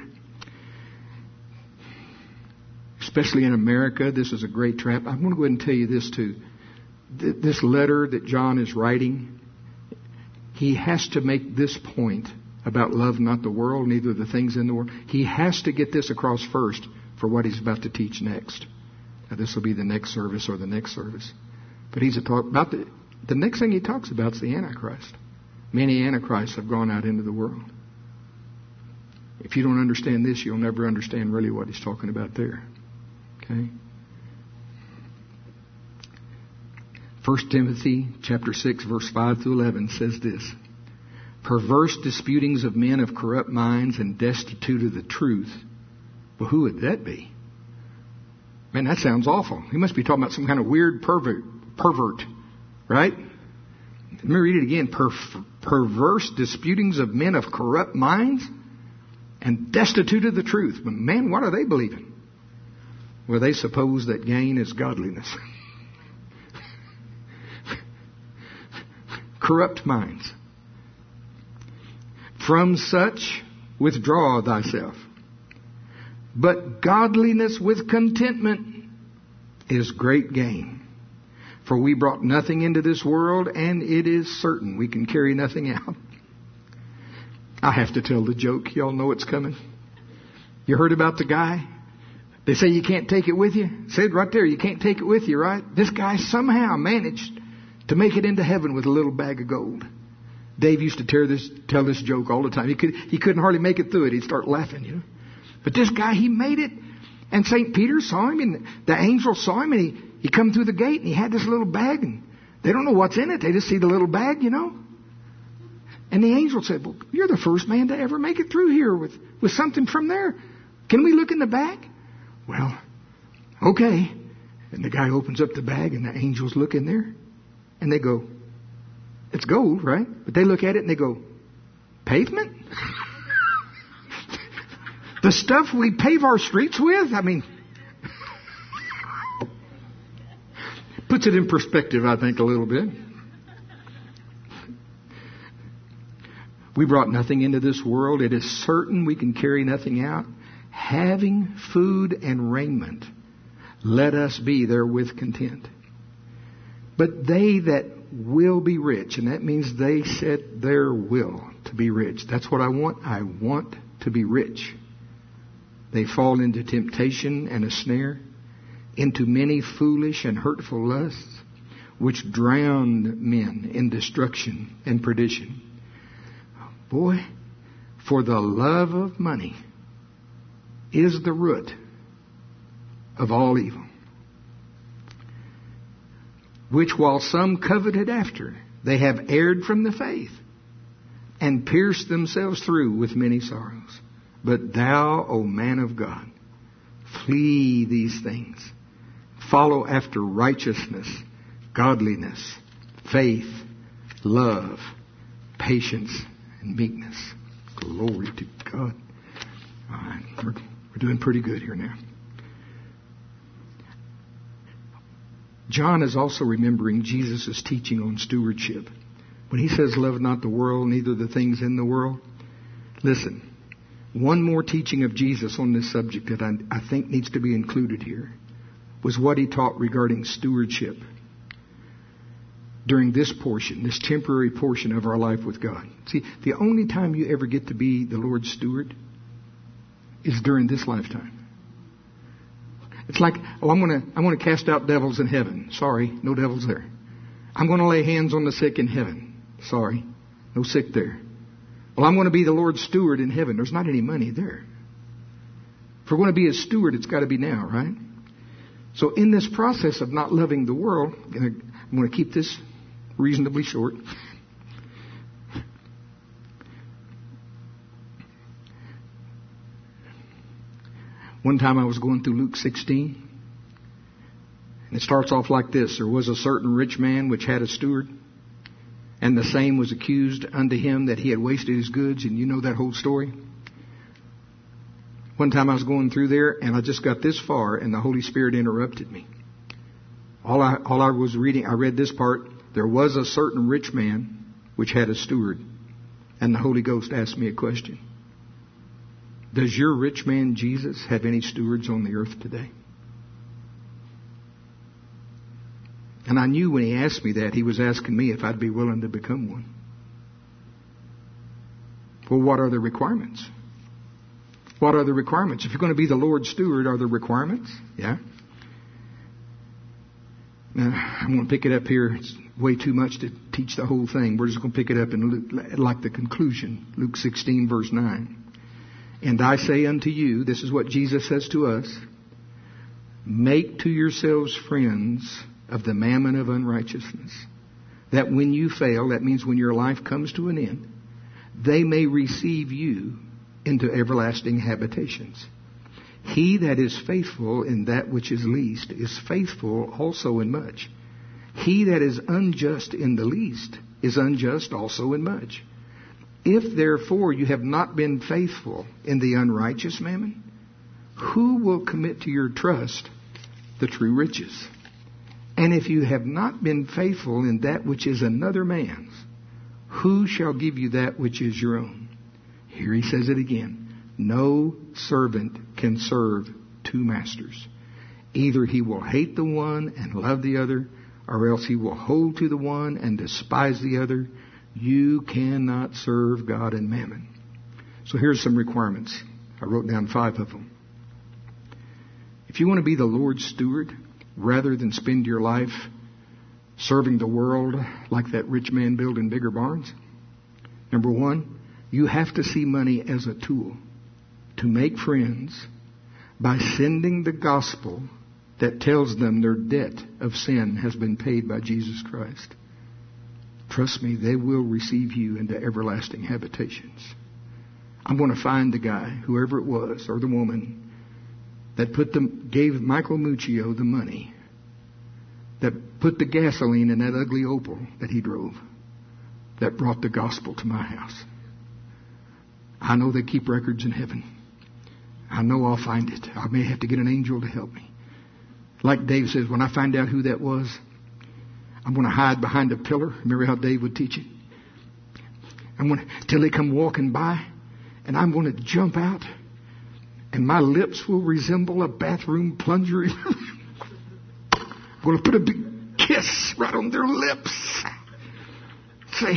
Especially in America, this is a great trap. I'm going to go ahead and tell you this too. This letter that John is writing, he has to make this point about love not the world, neither the things in the world. He has to get this across first for what he's about to teach next. Now, this will be the next service or the next service. But he's a talk about the, the next thing he talks about is the Antichrist. Many Antichrists have gone out into the world. If you don't understand this, you'll never understand really what he's talking about there. Okay? First Timothy chapter six, verse five through eleven says this. Perverse disputings of men of corrupt minds and destitute of the truth. Well, who would that be? Man, that sounds awful. He must be talking about some kind of weird pervert, pervert, right? Let me read it again. Per- perverse disputings of men of corrupt minds and destitute of the truth. But man, what are they believing? Well, they suppose that gain is godliness. Corrupt minds. From such withdraw thyself. But godliness with contentment is great gain. For we brought nothing into this world, and it is certain we can carry nothing out. I have to tell the joke. Y'all know it's coming. You heard about the guy? They say you can't take it with you. It said right there, you can't take it with you, right? This guy somehow managed to make it into heaven with a little bag of gold. Dave used to tear this, tell this joke all the time. He could, he couldn't hardly make it through it. He'd start laughing, you know. But this guy, he made it. And Saint Peter saw him, and the angel saw him, and he, he come through the gate, and he had this little bag, and they don't know what's in it. They just see the little bag, you know. And the angel said, well, you're the first man to ever make it through here with, with something from there. Can we look in the bag? Well, okay. And the guy opens up the bag, and the angels look in there, and they go, it's gold, right? But they look at it, and they go, pavement? The stuff we pave our streets with? I mean, puts it in perspective, I think, a little bit. We brought nothing into this world. It is certain we can carry nothing out. Having food and raiment, let us be therewith content. But they that will be rich, and that means they set their will to be rich. That's what I want. I want to be rich. They fall into temptation and a snare, into many foolish and hurtful lusts, which drown men in destruction and perdition. Boy, for the love of money is the root of all evil, which while some coveted after, they have erred from the faith and pierced themselves through with many sorrows. But thou, O man of God, flee these things. Follow after righteousness, godliness, faith, love, patience, and meekness. Glory to God. All right, we're, we're doing pretty good here now. John is also remembering Jesus' teaching on stewardship. When he says, love not the world, neither the things in the world. Listen. One more teaching of Jesus on this subject that I, I think needs to be included here was what he taught regarding stewardship during this portion, this temporary portion of our life with God. See, the only time you ever get to be the Lord's steward is during this lifetime. It's like, oh, I'm going to I'm going to cast out devils in heaven. Sorry, no devils there. I'm going to lay hands on the sick in heaven. Sorry, no sick there. Well, I'm going to be the Lord's steward in heaven. There's not any money there. If we're going to be His steward, it's got to be now, right? So in this process of not loving the world, I'm going to keep this reasonably short. One time I was going through Luke sixteen, and it starts off like this. There was a certain rich man which had a steward, and the same was accused unto him that he had wasted his goods. And you know that whole story. One time I was going through there, and I just got this far, and the Holy Spirit interrupted me. All I, all I was reading, I read this part. There was a certain rich man which had a steward. And the Holy Ghost asked me a question. Does your rich man Jesus have any stewards on the earth today? And I knew when he asked me that, he was asking me if I'd be willing to become one. Well, what are the requirements? What are the requirements? If you're going to be the Lord's steward, are there requirements? Yeah. Now, I'm going to pick it up here. It's way too much to teach the whole thing. We're just going to pick it up in Luke, like the conclusion. Luke sixteen, verse nine. And I say unto you, this is what Jesus says to us, make to yourselves friends of the mammon of unrighteousness, that when you fail, that means when your life comes to an end, they may receive you into everlasting habitations. He that is faithful in that which is least is faithful also in much. He that is unjust in the least is unjust also in much. If therefore you have not been faithful in the unrighteous mammon, who will commit to your trust the true riches? And if you have not been faithful in that which is another man's, who shall give you that which is your own? Here he says it again. No servant can serve two masters. Either he will hate the one and love the other, or else he will hold to the one and despise the other. You cannot serve God and mammon. So here's some requirements. I wrote down five of them. If you want to be the Lord's steward, rather than spend your life serving the world like that rich man building bigger barns, number one, you have to see money as a tool to make friends by sending the gospel that tells them their debt of sin has been paid by Jesus Christ. Trust me, they will receive you into everlasting habitations. I'm going to find the guy, whoever it was, or the woman, that put the, gave Michael Muccio the money, that put the gasoline in that ugly Opel that he drove, that brought the gospel to my house. I know they keep records in heaven. I know I'll find it. I may have to get an angel to help me. Like Dave says, when I find out who that was, I'm going to hide behind a pillar. Remember how Dave would teach it? I'm going to, till they come walking by, and I'm going to jump out, and my lips will resemble a bathroom plunger. I'm going to put a big kiss right on their lips. Say,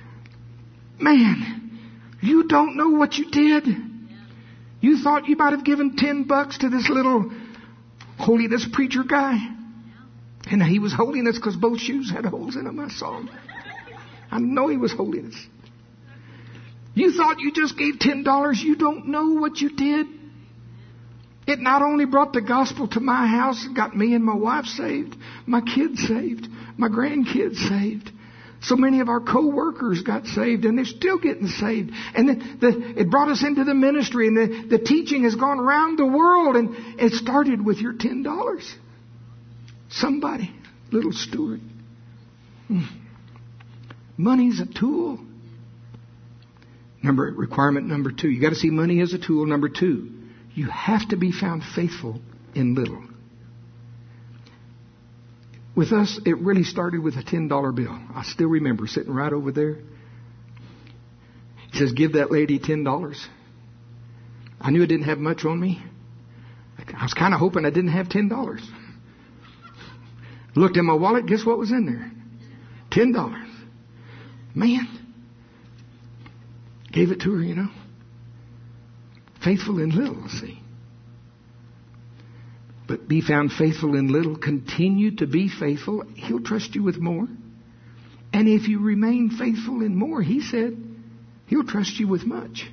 man, you don't know what you did. You thought you might have given ten bucks to this little holiness preacher guy. And he was holiness because both shoes had holes in them. I saw him. I know he was holiness. You thought you just gave ten dollars. You don't know what you did. It not only brought the gospel to my house, it got me and my wife saved, my kids saved, my grandkids saved. So many of our co-workers got saved, and they're still getting saved. And the, the, it brought us into the ministry, and the, the teaching has gone around the world, and it started with your ten dollars. Somebody, little steward. Hmm. Money's a tool. Number requirement number two. You got to see money as a tool. Number two, you have to be found faithful in little. With us, it really started with a ten dollar bill. I still remember sitting right over there. He says, give that lady ten dollars. I knew I didn't have much on me. I was kind of hoping I didn't have ten dollars. Looked in my wallet, guess what was in there? ten dollars. Man. Gave it to her, you know. Faithful in little, see. But be found faithful in little. Continue to be faithful. He'll trust you with more. And if you remain faithful in more, he said, he'll trust you with much.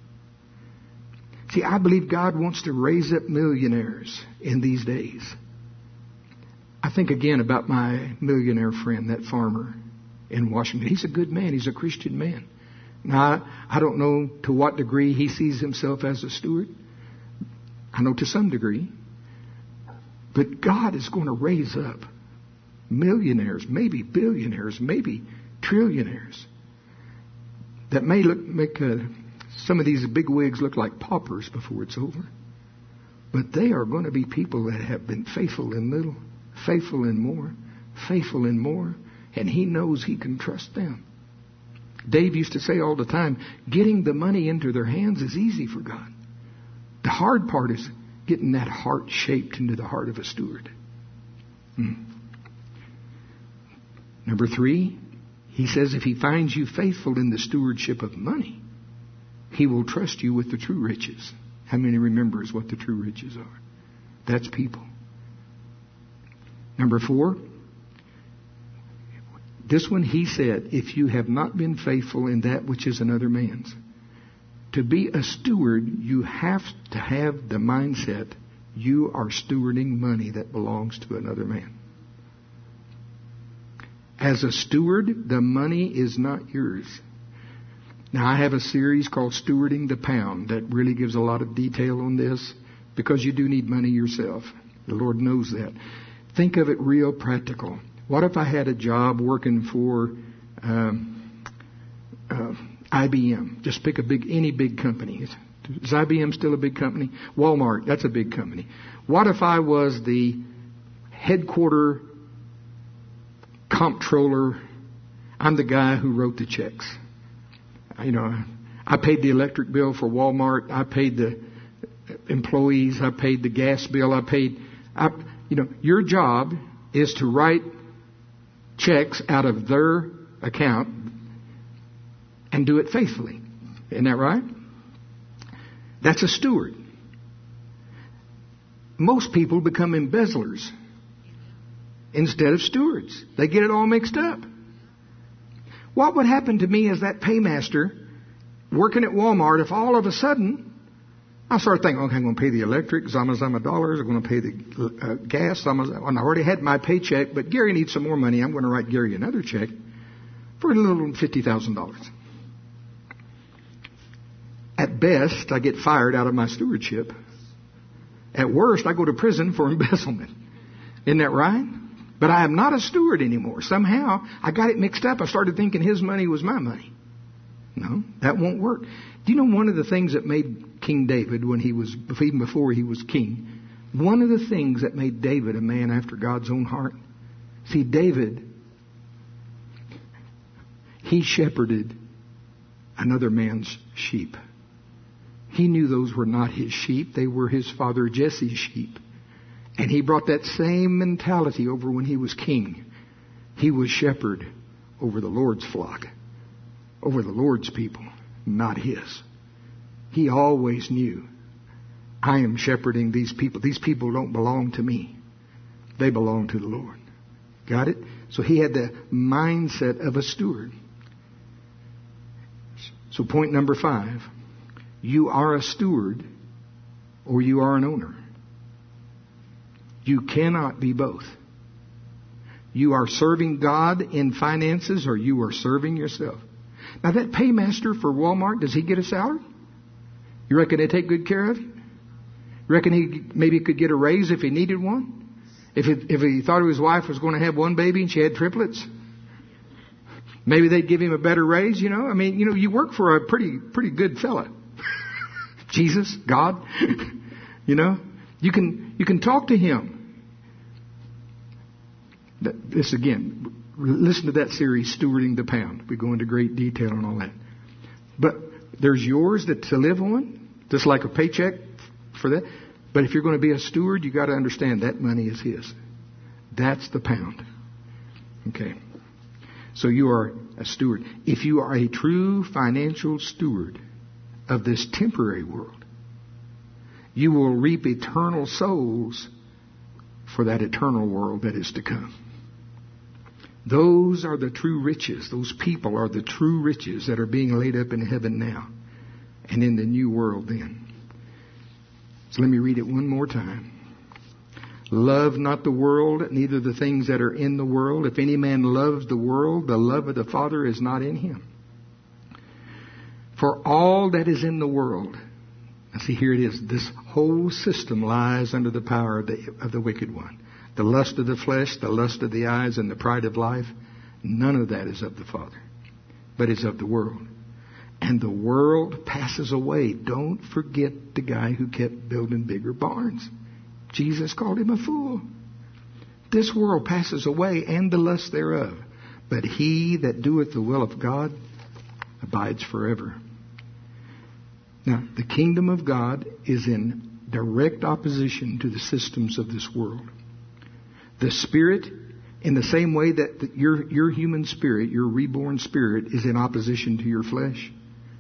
See, I believe God wants to raise up millionaires in these days. I think again about my millionaire friend, that farmer in Washington. He's a good man. He's a Christian man. Now, I, I don't know to what degree he sees himself as a steward. I know to some degree. But God is going to raise up millionaires, maybe billionaires, maybe trillionaires that may look, make uh, some of these big wigs look like paupers before it's over. But they are going to be people that have been faithful in little, faithful in more, faithful in more, and he knows he can trust them. Dave used to say all the time, getting the money into their hands is easy for God. The hard part is getting that heart shaped into the heart of a steward. Hmm. Number three, he says if he finds you faithful in the stewardship of money, he will trust you with the true riches. How many remembers what the true riches are? That's people. Number four, this one he said, if you have not been faithful in that which is another man's. To be a steward, you have to have the mindset you are stewarding money that belongs to another man. As a steward, the money is not yours. Now, I have a series called Stewarding the Pound that really gives a lot of detail on this because you do need money yourself. The Lord knows that. Think of it real practical. What if I had a job working for um, uh, I B M? Just pick a big, any big company. Is I B M still a big company? Walmart, that's a big company. What if I was the headquarter comptroller? I'm the guy who wrote the checks. You know, I paid the electric bill for Walmart. I paid the employees. I paid the gas bill. I paid, I, you know, your job is to write checks out of their account and do it faithfully. Isn't that right? That's a steward. Most people become embezzlers instead of stewards. They get it all mixed up. What would happen to me as that paymaster working at Walmart if all of a sudden I start thinking, okay, I'm going to pay the electric, zama zama dollars, I'm going to pay the uh, gas, zama, zama. And I already had my paycheck, but Gary needs some more money. I'm going to write Gary another check for a little fifty thousand dollars. At best, I get fired out of my stewardship. At worst, I go to prison for embezzlement. Isn't that right? But I am not a steward anymore. Somehow, I got it mixed up. I started thinking his money was my money. No, that won't work. Do you know one of the things that made King David, when he was, even before he was king, one of the things that made David a man after God's own heart? See, David, he shepherded another man's sheep. He knew those were not his sheep. They were his father Jesse's sheep. And he brought that same mentality over when he was king. He was shepherd over the Lord's flock, over the Lord's people, not his. He always knew, I am shepherding these people. These people don't belong to me. They belong to the Lord. Got it? So he had the mindset of a steward. So point number five, you are a steward or you are an owner. You cannot be both. You are serving God in finances or you are serving yourself. Now that paymaster for Walmart, does he get a salary? You reckon they take good care of him? You reckon he maybe could get a raise if he needed one? If it, if he thought his wife was going to have one baby and she had triplets? Maybe they'd give him a better raise, you know? I mean, you know, you work for a pretty pretty good fella. Jesus, God, you know? You can you can talk to him. This again, listen to that series, Stewarding the Pound. We go into great detail on all that. But there's yours that to live on, just like a paycheck for that. But if you're going to be a steward, you got to understand that money is his. That's the pound. Okay. So you are a steward. If you are a true financial steward of this temporary world, you will reap eternal souls for that eternal world that is to come. Those are the true riches. Those people are the true riches that are being laid up in heaven now and in the new world then. So let me read it one more time. Love not the world, neither the things that are in the world. If any man loves the world, the love of the Father is not in him. For all that is in the world, now see, here it is. This whole system lies under the power of the, of the wicked one. The lust of the flesh, the lust of the eyes, and the pride of life. None of that is of the Father, but is of the world. And the world passes away. Don't forget the guy who kept building bigger barns. Jesus called him a fool. This world passes away and the lust thereof. But he that doeth the will of God abides forever. Now, the kingdom of God is in direct opposition to the systems of this world. The Spirit, in the same way that the, your, your human spirit, your reborn spirit, is in opposition to your flesh.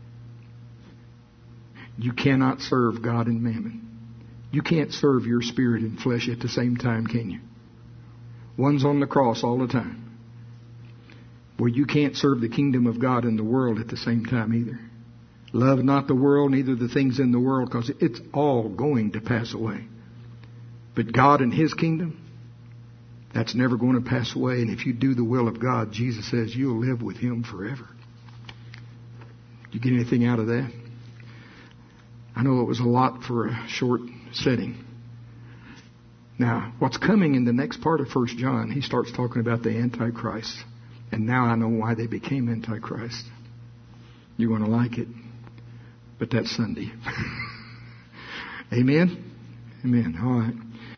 You cannot serve God and mammon. You can't serve your spirit and flesh at the same time, can you? One's on the cross all the time. Well, you can't serve the kingdom of God and the world at the same time either. Love not the world, neither the things in the world, because it's all going to pass away. But God and His kingdom, that's never going to pass away. And if you do the will of God, Jesus says you'll live with Him forever. Did you get anything out of that? I know it was a lot for a short setting. Now, what's coming in the next part of First John, he starts talking about the Antichrist. And now I know why they became Antichrist. You're going to like it. But that's Sunday. Amen? Amen. All right.